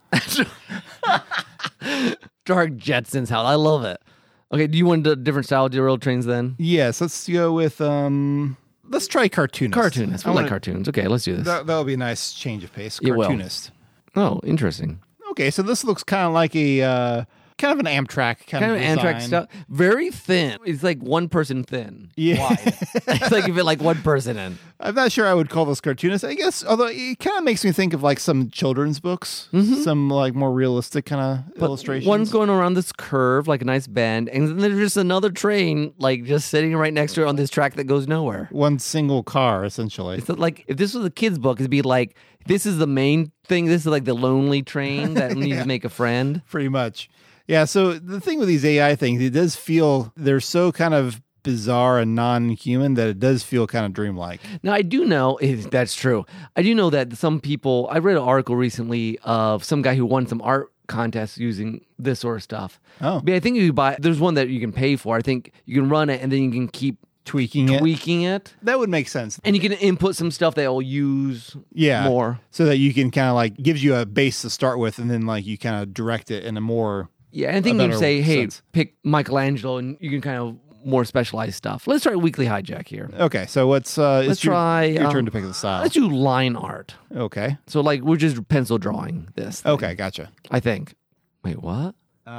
Dark Jetsons house. I love it. Okay, do you want a different style derailed trains then? Yes, let's go with um. Let's try cartoonist. Cartoonist. We I like wanna- cartoons. Okay, let's do this. That that would be a nice change of pace. It will. Cartoonist. Oh, interesting. Okay, so this looks kind of like a uh, kind of an Amtrak kind, Kind of of Amtrak design. style. Very thin. It's like one person thin. Yeah. Wide. It's like you fit like one person in. I'm not sure I would call this cartoonist. I guess, although it kind of makes me think of like some children's books, some like more realistic kind of illustrations. One's going around this curve, like a nice bend, and then there's just another train, like just sitting right next to it on this track that goes nowhere. One single car, essentially. It's like if this was a kid's book, it'd be like this is the main thing. This is like the lonely train that needs Yeah. to make a friend. Pretty much. Yeah, so the thing with these A I things, it does feel they're so kind of bizarre and non-human that it does feel kind of dreamlike. Now, I do know if that's true. I do know that some people. I read an article recently of some guy who won some art contests using this sort of stuff. Oh. But I think you buy. There's one that you can pay for. I think you can run it and then you can keep Tweaking it. tweaking it. That would make sense. And you can input some stuff that will use Yeah. more. So that you can kind of like gives you a base to start with and then like you kind of direct it in a more Yeah, I think a you better say, hey, sense. pick Michelangelo, and you can kind of more specialized stuff. Let's try Weekly Hijack here. Okay, so what's uh Let's it's your, try, your um, turn to pick the style. Let's do line art. Okay. So, like, we're just pencil drawing this. thing, Okay, gotcha. I think. Wait, what?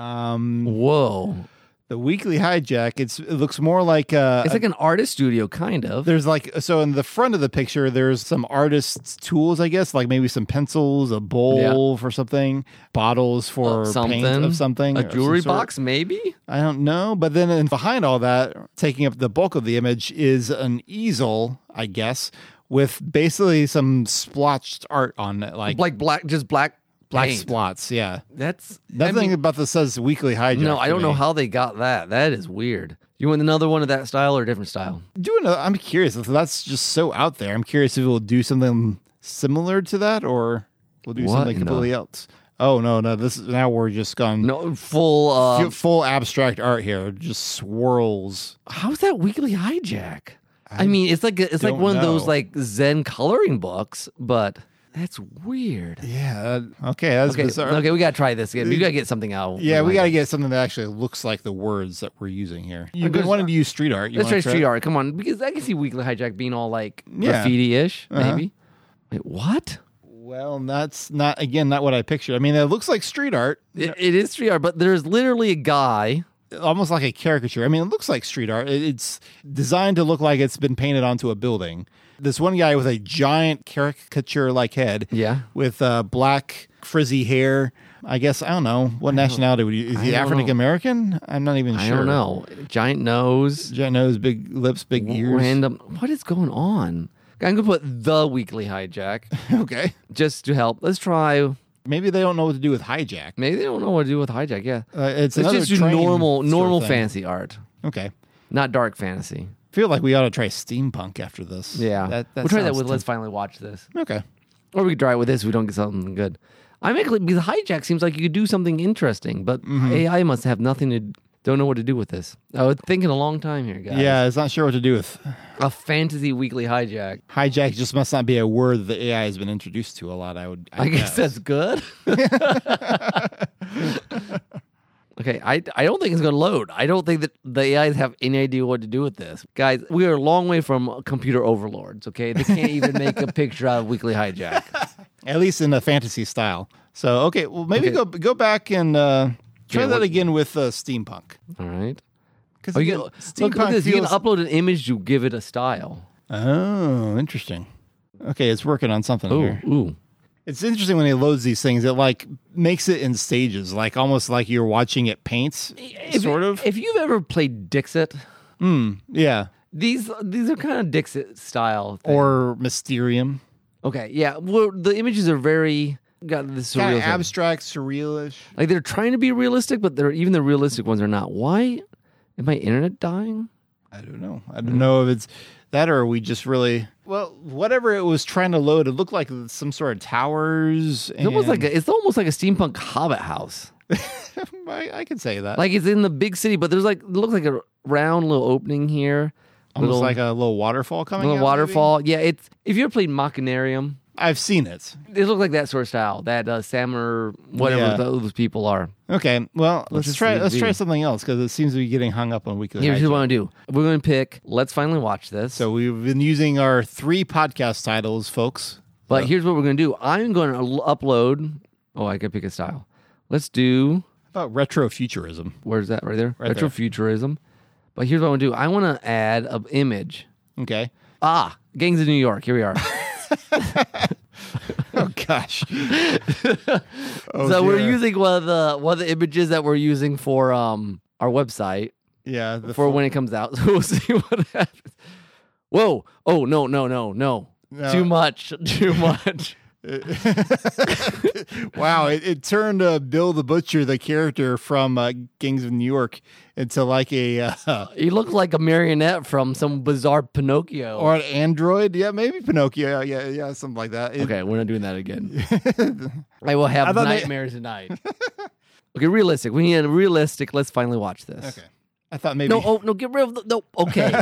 Um Whoa. the Weekly Hijack, it's it looks more like uh It's like an artist studio, kind of. there's like so in the front of the picture there's some artist's tools, I guess, like maybe some pencils, a bowl for something, bottles for Uh, something. paint of something, A of some jewelry sort. box, maybe? I don't know, but then in, behind all that, taking up the bulk of the image is an easel, I guess, with basically some splotched art on it, like Like black, just black black paint. splots. Yeah, That's nothing I mean, about this says Weekly Hijack. no, I to don't know me. how they got that. That is weird. You want another one of that style or a different style? Doing. A, I'm curious if that's just so out there. I'm curious if we'll do something similar to that, or we'll do What something in the- completely else. Oh no, no! This is now we're just gone No, full. Uh, f- full abstract art here. It just swirls. how's that Weekly Hijack? I, mean, it's like a, it's like don't one of those know. like Zen coloring books, but that's weird. Yeah. uh, Okay. That's Okay, bizarre. okay, we gotta try this again. We gotta get something out. Yeah, we Like- got to get something that actually looks like the words that we're using here. You've been Because- wanting to use street art. You Let's try wanna street art. Come on, because I can see Weekly Hijack being all like Yeah. graffiti-ish, Uh-huh. maybe. Wait, what? Well, that's not again not what I pictured. I mean, it looks like street art, It, it is street art, but there's literally a guy. almost like a caricature. I mean, it looks like street art. It- It's designed to look like it's been painted onto a building. This one guy with a giant caricature-like head, Yeah. with uh, black frizzy hair. I guess I don't know what nationality would you? Is I he don't know. African American? I'm not even I sure. don't know. Giant nose. Giant nose, big lips, big ears. Random. What is going on? I'm gonna put the weekly hijack Okay. just to help. Let's try. Maybe they don't know what to do with hijack. Maybe they don't know what to do with hijack. Yeah, Uh, it's let's another just do train normal, sort of normal thing. fantasy art, Okay. not dark fantasy. Feel like we ought to try steampunk after this. Yeah, That, that we'll try that sounds with. Let's temp- finally watch this, Okay. or we could try it with this. If we don't get something good. I'm actually because hijack seems like you could do something interesting, but Mm-hmm. A I must have nothing to. Don't know what to do with this. I was thinking a long time here, guys. Yeah, it's not sure what to do with A fantasy weekly hijack. hijack. Just must not be a word that A I has been introduced to a lot. I would. I, I guess that's good. Okay, I, I don't think it's going to load. I don't think that the A Is have any idea what to do with this. Guys, we are a long way from computer overlords, okay? They can't even make a picture out of weekly hijack. At least in a fantasy style. So okay, well maybe Okay. go go back and uh, try Yeah, that what- again with uh, steampunk. All right. Because Oh, you can, look, look at this. You can upload an image to give it a style. Oh, interesting. Okay, it's working on something Ooh, here. ooh. It's interesting when it loads these things. It like makes it in stages, like almost like you're watching it paint, If, sort of. If you've ever played Dixit, Yeah, these these are kind of Dixit style. things. or Mysterium, Okay, yeah. Well, the images are very got this kind surreal of thing. abstract, surrealish. Like they're trying to be realistic, but they're even the realistic ones are not. Why? Is my internet dying? I don't know. I don't know if it's that or we just really well, whatever it was trying to load. It looked like some sort of towers. It's almost like a, it's almost like a steampunk hobbit house. I, I could say that. Like it's in the big city, but there's like it looks like a round little opening here. Almost little, like a little waterfall coming little out, maybe? waterfall. Yeah, it's if you ever played Machinarium, I've seen it. it looks like that sort of style. That uh, Sammer, whatever Yeah. those people are. Okay, well, let's just try leave let's it try be. something else because it seems to be getting hung up on weekly. Here's Hijack. what I'm gonna do. We're gonna pick. Let's finally watch this. So we've been using our three podcast titles, folks. but So- here's what we're gonna do. I'm gonna l- upload. Oh, I could pick a style. Let's do. How about retrofuturism? Where's that right there? Right there. Retrofuturism. But here's what I want to do. I want to add an image. Okay. Ah, Gangs of New York. Here we are. Oh gosh. Oh, so we're dear. using one of the one of the images that we're using for um our website yeah the for fo- when it comes out. So we'll see what happens. Whoa! Oh no no no no! No. Too much! Too much! wow, it, it turned uh, Bill the Butcher, the character from uh, Gangs of New York, into like a uh, He looks like a marionette from some bizarre Pinocchio. or an android. Yeah, maybe Pinocchio. Yeah, yeah, something like that. It- Okay, we're not doing that again. I will have I thought they- nightmares tonight. Okay, realistic. We need a realistic. Let's finally watch this. Okay. I thought maybe. No, oh no, get rid of the no. Okay.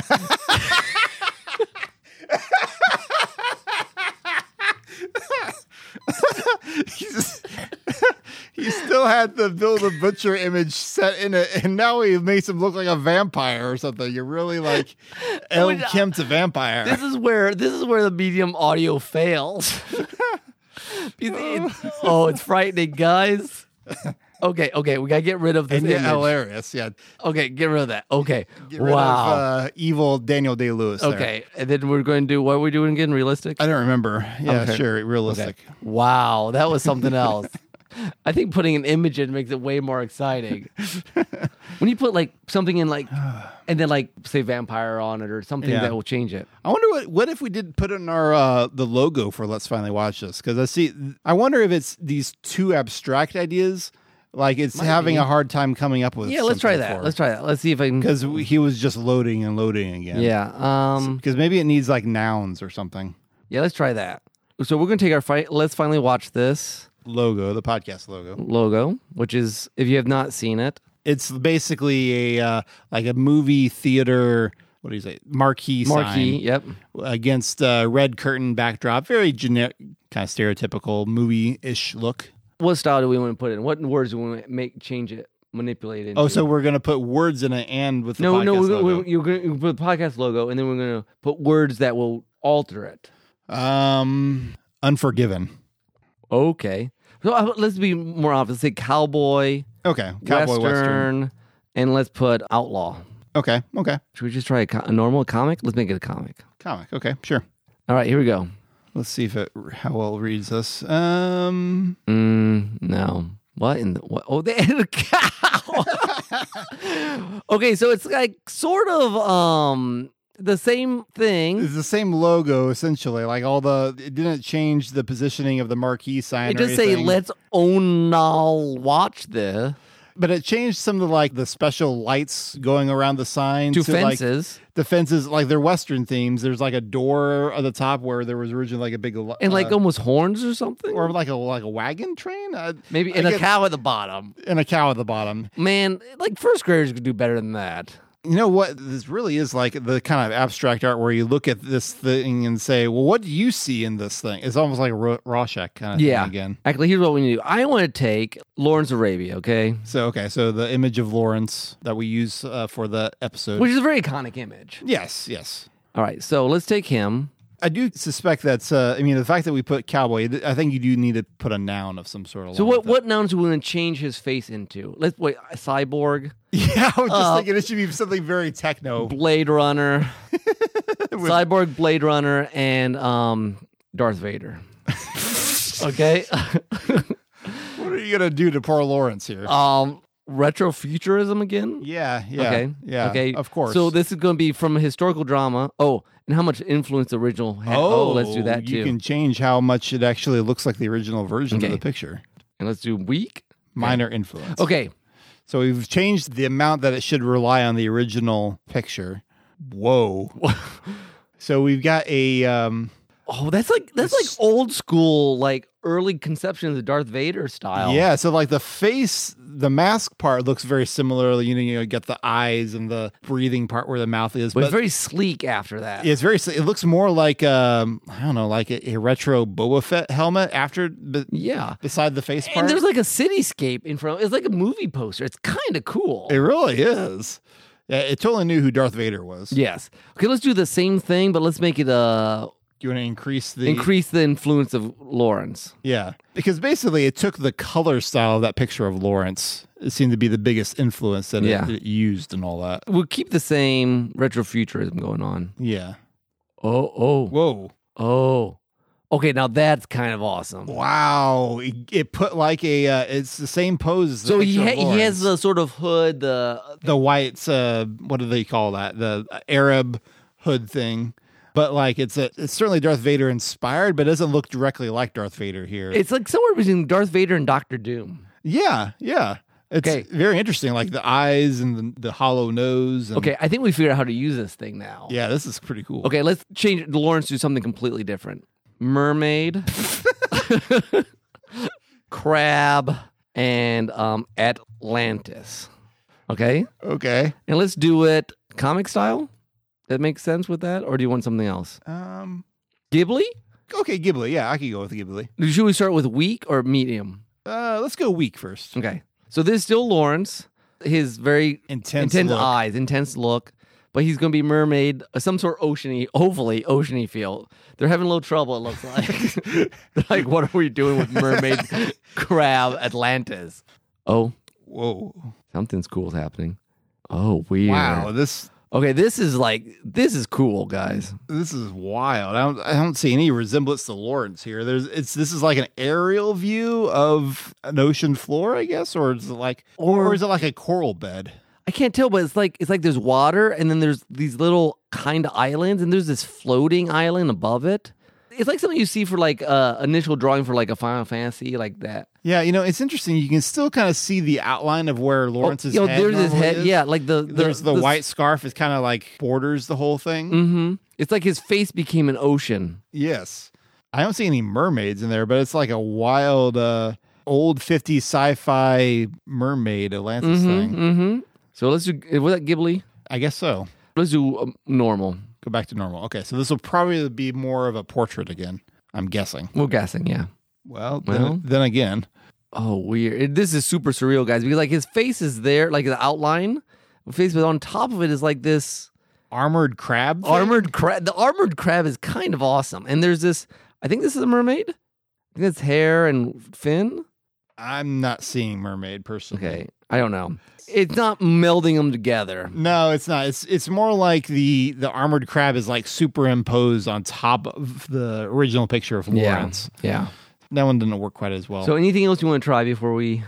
He's- he still had the Bill the Butcher image set in it, and now he makes him look like a vampire or something. You're really like El Which, uh, Kemp's a vampire. This is where this is where the medium audio fails. It's- it's- oh, it's frightening, guys. Okay, okay, we gotta get rid of this and yeah, image. hilarious. Yeah. Okay, get rid of that. Okay, Get rid wow. of uh, evil Daniel Day Lewis. okay, and then we're going to do what are we doing again? Realistic. I don't remember. Yeah, Okay. sure. Realistic. Okay. Wow, that was something else. I think putting an image in makes it way more exciting. When you put like something in like, and then like say vampire on it or something Yeah. that will change it. I wonder what what if we did put in our uh, the logo for Let's Finally Watch This, because I see. I wonder if it's these two abstract ideas, like it's Might having be. a hard time coming up with. Yeah, let's try that. Let's try that. Let's see if I can. because he was just loading and loading again. Yeah. Um. Because maybe it needs like nouns or something. Yeah. Let's try that. So we're gonna take our fight. Let's finally watch this Logo, the podcast logo. logo, which is if you have not seen it. It's basically a uh, like a movie theater. What do you say? Marquee. Marquee. sign Yep. against a red curtain backdrop. Very generic, kind of stereotypical movie-ish look. What style do we want to put in? What words do we want to make change it, manipulate it? Oh, into? so we're gonna put words in it and with the no, podcast no. We're, logo. we're, you're going to put the podcast logo, and then we're going to put words that will alter it. Um, Unforgiven. Okay. So uh, let's be more obvious. Say cowboy, Okay, cowboy western, western. and let's put outlaw. Okay, okay, Should we just try a, co- a normal comic? Let's make it a comic. comic. Okay, sure. All right, here we go. Let's see if it how well it reads this. Um, Mm, no. What in the what? Oh, they added a cow. Okay, so it's like sort of um the same thing. It's the same logo, essentially. Like all the, it didn't change the positioning of the marquee sign. It or does say, anything. let's own all watch this. But it changed some of the, like the special lights going around the sign To to like, fences. the fences, like they're Western themes. There's like a door at the top where there was originally like a big uh, And like almost horns or something? or like a like a wagon train, uh, Maybe, I and a guess- cow at the bottom. and a cow at the bottom. Man, like first graders could do better than that. You know what? This really is like the kind of abstract art where you look at this thing and say, "Well, what do you see in this thing?" It's almost like a Ro- Rorschach kind of Yeah. thing again. Actually, here's what we need to do. I want to take Lawrence Arabia, okay? So okay, so the image of Lawrence that we use uh, for the episode. Which is a very iconic image. yes, yes. All right, so let's take him. I do suspect that's. Uh, I mean, the fact that we put cowboy, th- I think you do need to put a noun of some sort. So along what with that. what nouns do we want to change his face into? Let's wait, cyborg, Yeah, I was just Uh, thinking it should be something very techno. Blade Runner, cyborg, Blade Runner, and um, Darth Vader. Okay. What are you gonna do to poor Lawrence here? um, retrofuturism again. yeah, yeah, Okay. yeah. Okay. of course. So this is going to be from a historical drama. Oh, and how much influence the original had. Oh, let's do that too. You can change how much it actually looks like the original version Okay. of the picture. And let's do weak. Minor influence. Okay. So we've changed the amount that it should rely on the original picture. Whoa. So we've got a um Oh, that's like that's like old school, like early conception of the Darth Vader style. yeah, so like the face, the mask part looks very similar. You know, you get the eyes and the breathing part where the mouth is, but, but it's very sleek after that. it's very. It looks more like um I don't know, like a, a retro Boba Fett helmet after, but Yeah. beside the face part. And there's like a cityscape in front. It's like a movie poster. It's kind of cool. It really is. Yeah, it totally knew who Darth Vader was. Yes. Okay, let's do the same thing, but let's make it uh Do you want to increase the increase the influence of Lawrence. Yeah, because basically it took the color style of that picture of Lawrence. It seemed to be the biggest influence that Yeah. it, it used and all that. We'll keep the same retrofuturism going on. Yeah. Oh, oh, Whoa. oh. Okay, now that's kind of awesome. Wow. It, it put like a. Uh, it's the same pose. As the So he picture of ha- he has Lawrence. the sort of hood, the the white. Uh, what do they call that? The Arab hood thing. But like it's a, it's certainly Darth Vader inspired, but it doesn't look directly like Darth Vader here. it's like somewhere between Darth Vader and Doctor Doom. yeah, yeah. It's Okay. very interesting, like the eyes and the, the hollow nose. And, Okay, I think we figured out how to use this thing now. Yeah, this is pretty cool. Okay, let's change Lawrence to something completely different. Mermaid, crab, and um, Atlantis. Okay, Okay. and let's do it comic style. That makes sense with that, or do you want something else? Um. Ghibli? Okay, Ghibli. Yeah, I could go with Ghibli. Should we start with weak or medium? Uh, let's go weak first. Okay, so this is still Lawrence. His very Intense intense look. eyes, intense look. But he's going to be mermaid, uh, some sort of oceany, hopefully oceany feel. They're having a little trouble, it looks like. They're like, what are we doing with mermaid crab Atlantis? Oh, Whoa! something's cool is happening. Oh, weird. Wow, this Okay, this is like, this is cool, guys. this is wild. I don't I don't see any resemblance to Lawrence here. There's it's this is like an aerial view of an ocean floor, I guess, or is it like or, Or- is it like a coral bed? I can't tell, but it's like it's like there's water, and then there's these little kind of islands, and there's this floating island above it. It's like something you see for like uh, initial drawing for like a Final Fantasy, like that. Yeah, you know, it's interesting. You can still kind of see the outline of where Lawrence's oh, yo, head there's his normally head. is. Yeah, like the, the There's the, white scarf. It kind of like borders the whole thing. Mm-hmm. It's like his face became an ocean. Yes. I don't see any mermaids in there, but it's like a wild, uh, old fifties sci-fi mermaid Atlantis thing. Mm-hmm. So let's do, was that Ghibli? I guess so. Let's do um, normal. Go back to normal. Okay, so this will probably be more of a portrait again, I'm guessing. We're guessing, yeah. Well, Well. then, then again, Oh, weird. It, this is super surreal, guys, because like his face is there, like the outline face, but on top of it is like this armored crab thing? armored crab. The armored crab is kind of awesome. And there's this, I think this is a mermaid. I think that's hair and fin. I'm not seeing mermaid personally. Okay. I don't know. It's not melding them together. No, it's not. It's it's more like the the armored crab is like superimposed on top of the original picture of Lawrence. Yeah. That one didn't work quite as well. So anything else you want to try before we...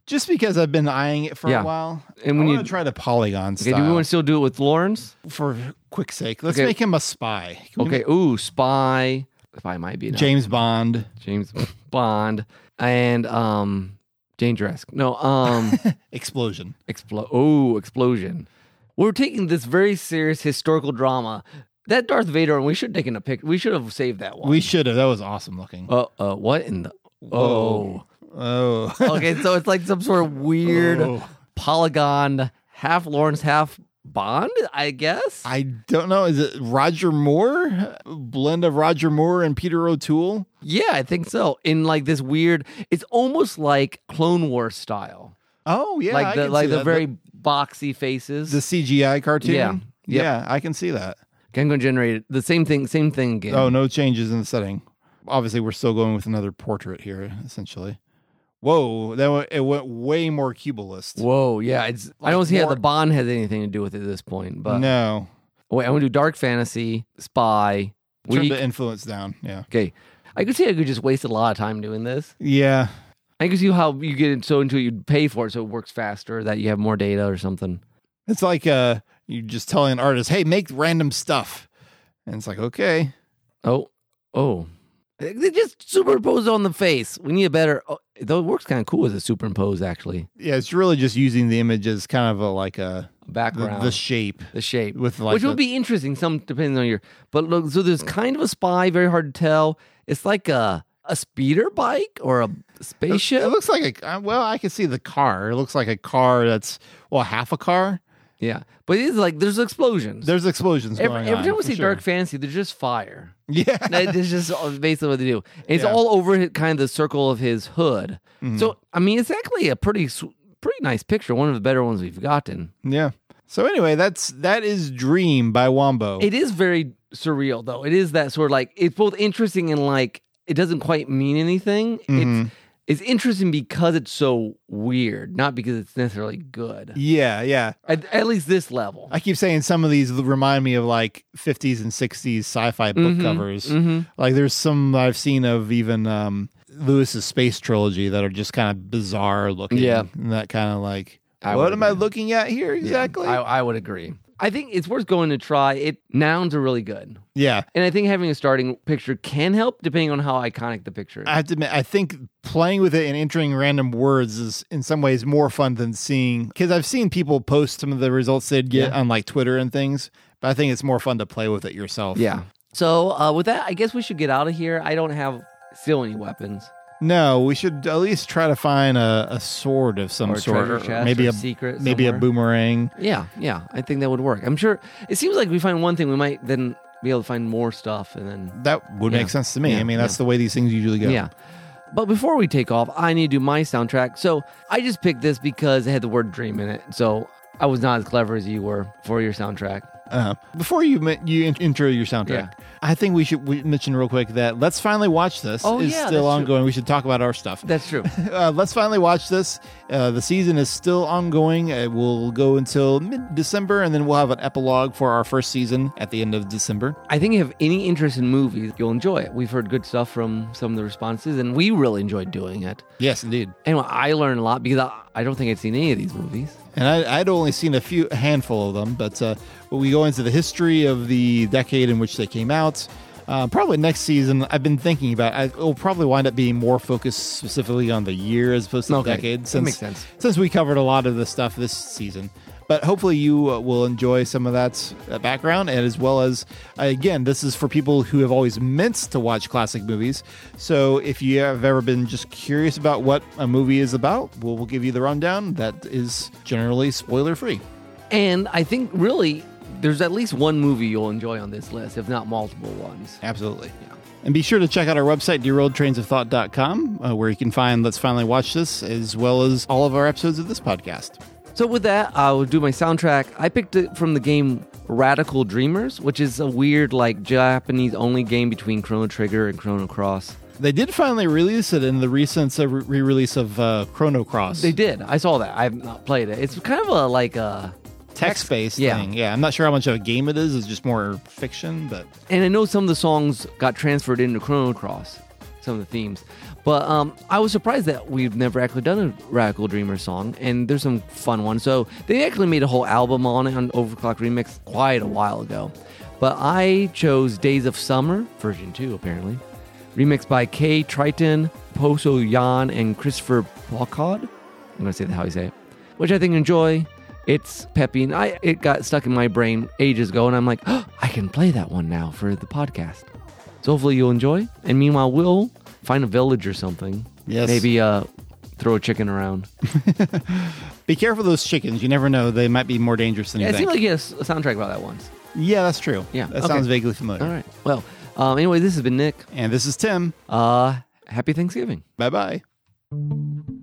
Just because I've been eyeing it for Yeah. a while. And when I you want to try the polygon okay, style. do we want to still do it with Lawrence? For quick sake, let's Okay. make him a spy. Can we Okay. Ooh, Spy. Spy might be make enough. James Bond. James Bond and um Dangerous. No, um Explosion. explo oh, explosion. We're taking this very serious historical drama. That Darth Vader, and we should have taken a pic. We should have saved that one. We should have. That was awesome looking. Uh, uh, what in the? Oh, Oh. okay. So it's like some sort of weird Oh. polygon, half Lawrence, half Bond. I guess. I don't know. Is it Roger Moore? Blend of Roger Moore and Peter O'Toole? Yeah, I think so. In like this weird. It's almost like Clone Wars style. Oh, yeah. I like the can like see the that. very boxy faces. The C G I cartoon? Yeah. Yep. Yeah, I can see that. Okay, I'm going to generate it. The same thing. Same thing again. Oh, no changes in the setting. Obviously, we're still going with another portrait here, essentially. Whoa, that went, it went way more cubalist. Whoa, yeah. It's. I Like don't see how more- the Bond has anything to do with it at this point. But No. wait, I'm going to do dark fantasy, spy. Turn Weak. the influence down. Yeah. Okay, I could see I could just waste a lot of time doing this. Yeah. I can see how you get so into it, you'd pay for it so it works faster, that you have more data or something. It's like uh, you just telling an artist, hey, make random stuff. And it's like, okay. Oh, oh. They just superimpose on the face. We need a better. Oh, though it works kind of cool as a superimpose, actually. Yeah, it's really just using the image as kind of a like a the, Background, the shape the shape, with like which the- would be interesting. Some depending on your. But look, so there's kind of a spy, very hard to tell. It's like a a speeder bike or a spaceship. It looks like a well, I can see the car. It looks like a car that's well half a car. Yeah, but it's like there's explosions. There's explosions every, going every on. time we for see sure. dark fantasy, there's just fire. Yeah, That's just basically what they do. It's Yeah. all over hi- kind of the circle of his hood. Mhm. So I mean, it's actually a pretty s- pretty nice picture. One of the better ones we've gotten. yeah. So anyway, that's that is Dream by Wombo. It is very surreal, though. It is that sort of like it's both interesting and like it doesn't quite mean anything. Mhm. It's it's interesting because it's so weird, not because it's necessarily good. yeah, yeah. At, at least this level. I keep saying some of these remind me of like fifties and sixties sci-fi book Mhm, covers. mhm. Like there's some I've seen of even um, Lewis's space trilogy that are just kind of bizarre looking. Yeah. and that kind of like, I what would am I agree. looking at here Yeah, exactly? I, I would agree. I think it's worth going to try. It nouns are really good. yeah. And I think having a starting picture can help depending on how iconic the picture is. I have to admit, I think playing with it and entering random words is in some ways more fun than seeing, because I've seen people post some of the results they'd get Yeah. on like Twitter and things, but I think it's more fun to play with it yourself. Yeah. So uh, with that, I guess we should get out of here. I don't have still any weapons. No, we should at least try to find a, a sword of some Or a sort, treasure chest maybe or a a secret maybe a somewhere. boomerang. Yeah, yeah. I think that would work. I'm sure it seems like we find one thing, we might then be able to find more stuff and then That would Yeah. make sense to me. Yeah, I mean, that's yeah. the way these things usually go. yeah. But before we take off, I need to do my soundtrack. So I just picked this because it had the word dream in it. So I was not as clever as you were for your soundtrack. Uh, before you mi- you in- intro your soundtrack, I think we should we mention real quick that Let's Finally Watch This Oh, is yeah, still that's true. ongoing. We should talk about our stuff. That's true. Uh, Let's Finally Watch This. Uh, the season is still ongoing. It will go until mid-December, and then we'll have an epilogue for our first season at the end of December. I think if you have any interest in movies, you'll enjoy it. We've heard good stuff from some of the responses, and we really enjoyed doing it. Yes, indeed. Anyway, I learned a lot because I, I don't think I'd seen any of these movies. And I, I'd only seen a few, a handful of them, but uh, we go into the history of the decade in which they came out. Uh, probably next season, I've been thinking about. I, it'll probably wind up being more focused specifically on the year as opposed to Okay, the decade. that Since, makes sense. Since we covered a lot of the stuff this season, but hopefully you uh, will enjoy some of that uh, background, and as well as uh, again, this is for people who have always meant to watch classic movies. So if you have ever been just curious about what a movie is about, we'll, we'll give you the rundown. That is generally spoiler free. And I think really there's at least one movie you'll enjoy on this list, if not multiple ones. Absolutely. Yeah. And be sure to check out our website, derailed trains of thought dot com, uh, where you can find Let's Finally Watch This, as well as all of our episodes of this podcast. So with that, I'll do my soundtrack. I picked it from the game Radical Dreamers, which is a weird, like, Japanese-only game between Chrono Trigger and Chrono Cross. They did finally release it in the recent uh, re- re-release of uh, Chrono Cross. They did. I saw that. I have not played it. It's kind of a, like, a... Text-based Yeah. thing. Yeah, I'm not sure how much of a game it is. It's just more fiction, but... And I know some of the songs got transferred into Chrono Cross. some of the themes. But um, I was surprised that we've never actually done a Radical Dreamer song, and there's some fun ones. So they actually made a whole album on it on Overclock Remix quite a while ago. But I chose Days of Summer, version two apparently, remixed by Kay Triton, Poso Yan, and Christopher Paukad. I'm going to say that how you say it. Which I think enjoy. It's peppy, and I it got stuck in my brain ages ago, and I'm like, oh, I can play that one now for the podcast. So hopefully you'll enjoy. And meanwhile, we'll find a village or something. Yes. Maybe uh, throw a chicken around. Be careful of those chickens. You never know. They might be more dangerous than Yeah, you it think. seemed like you had a soundtrack about that once. Yeah, that's true. Yeah, That okay. sounds vaguely familiar. All right. Well, um, anyway, this has been Nick. And this is Tim. Uh, happy Thanksgiving. Bye-bye.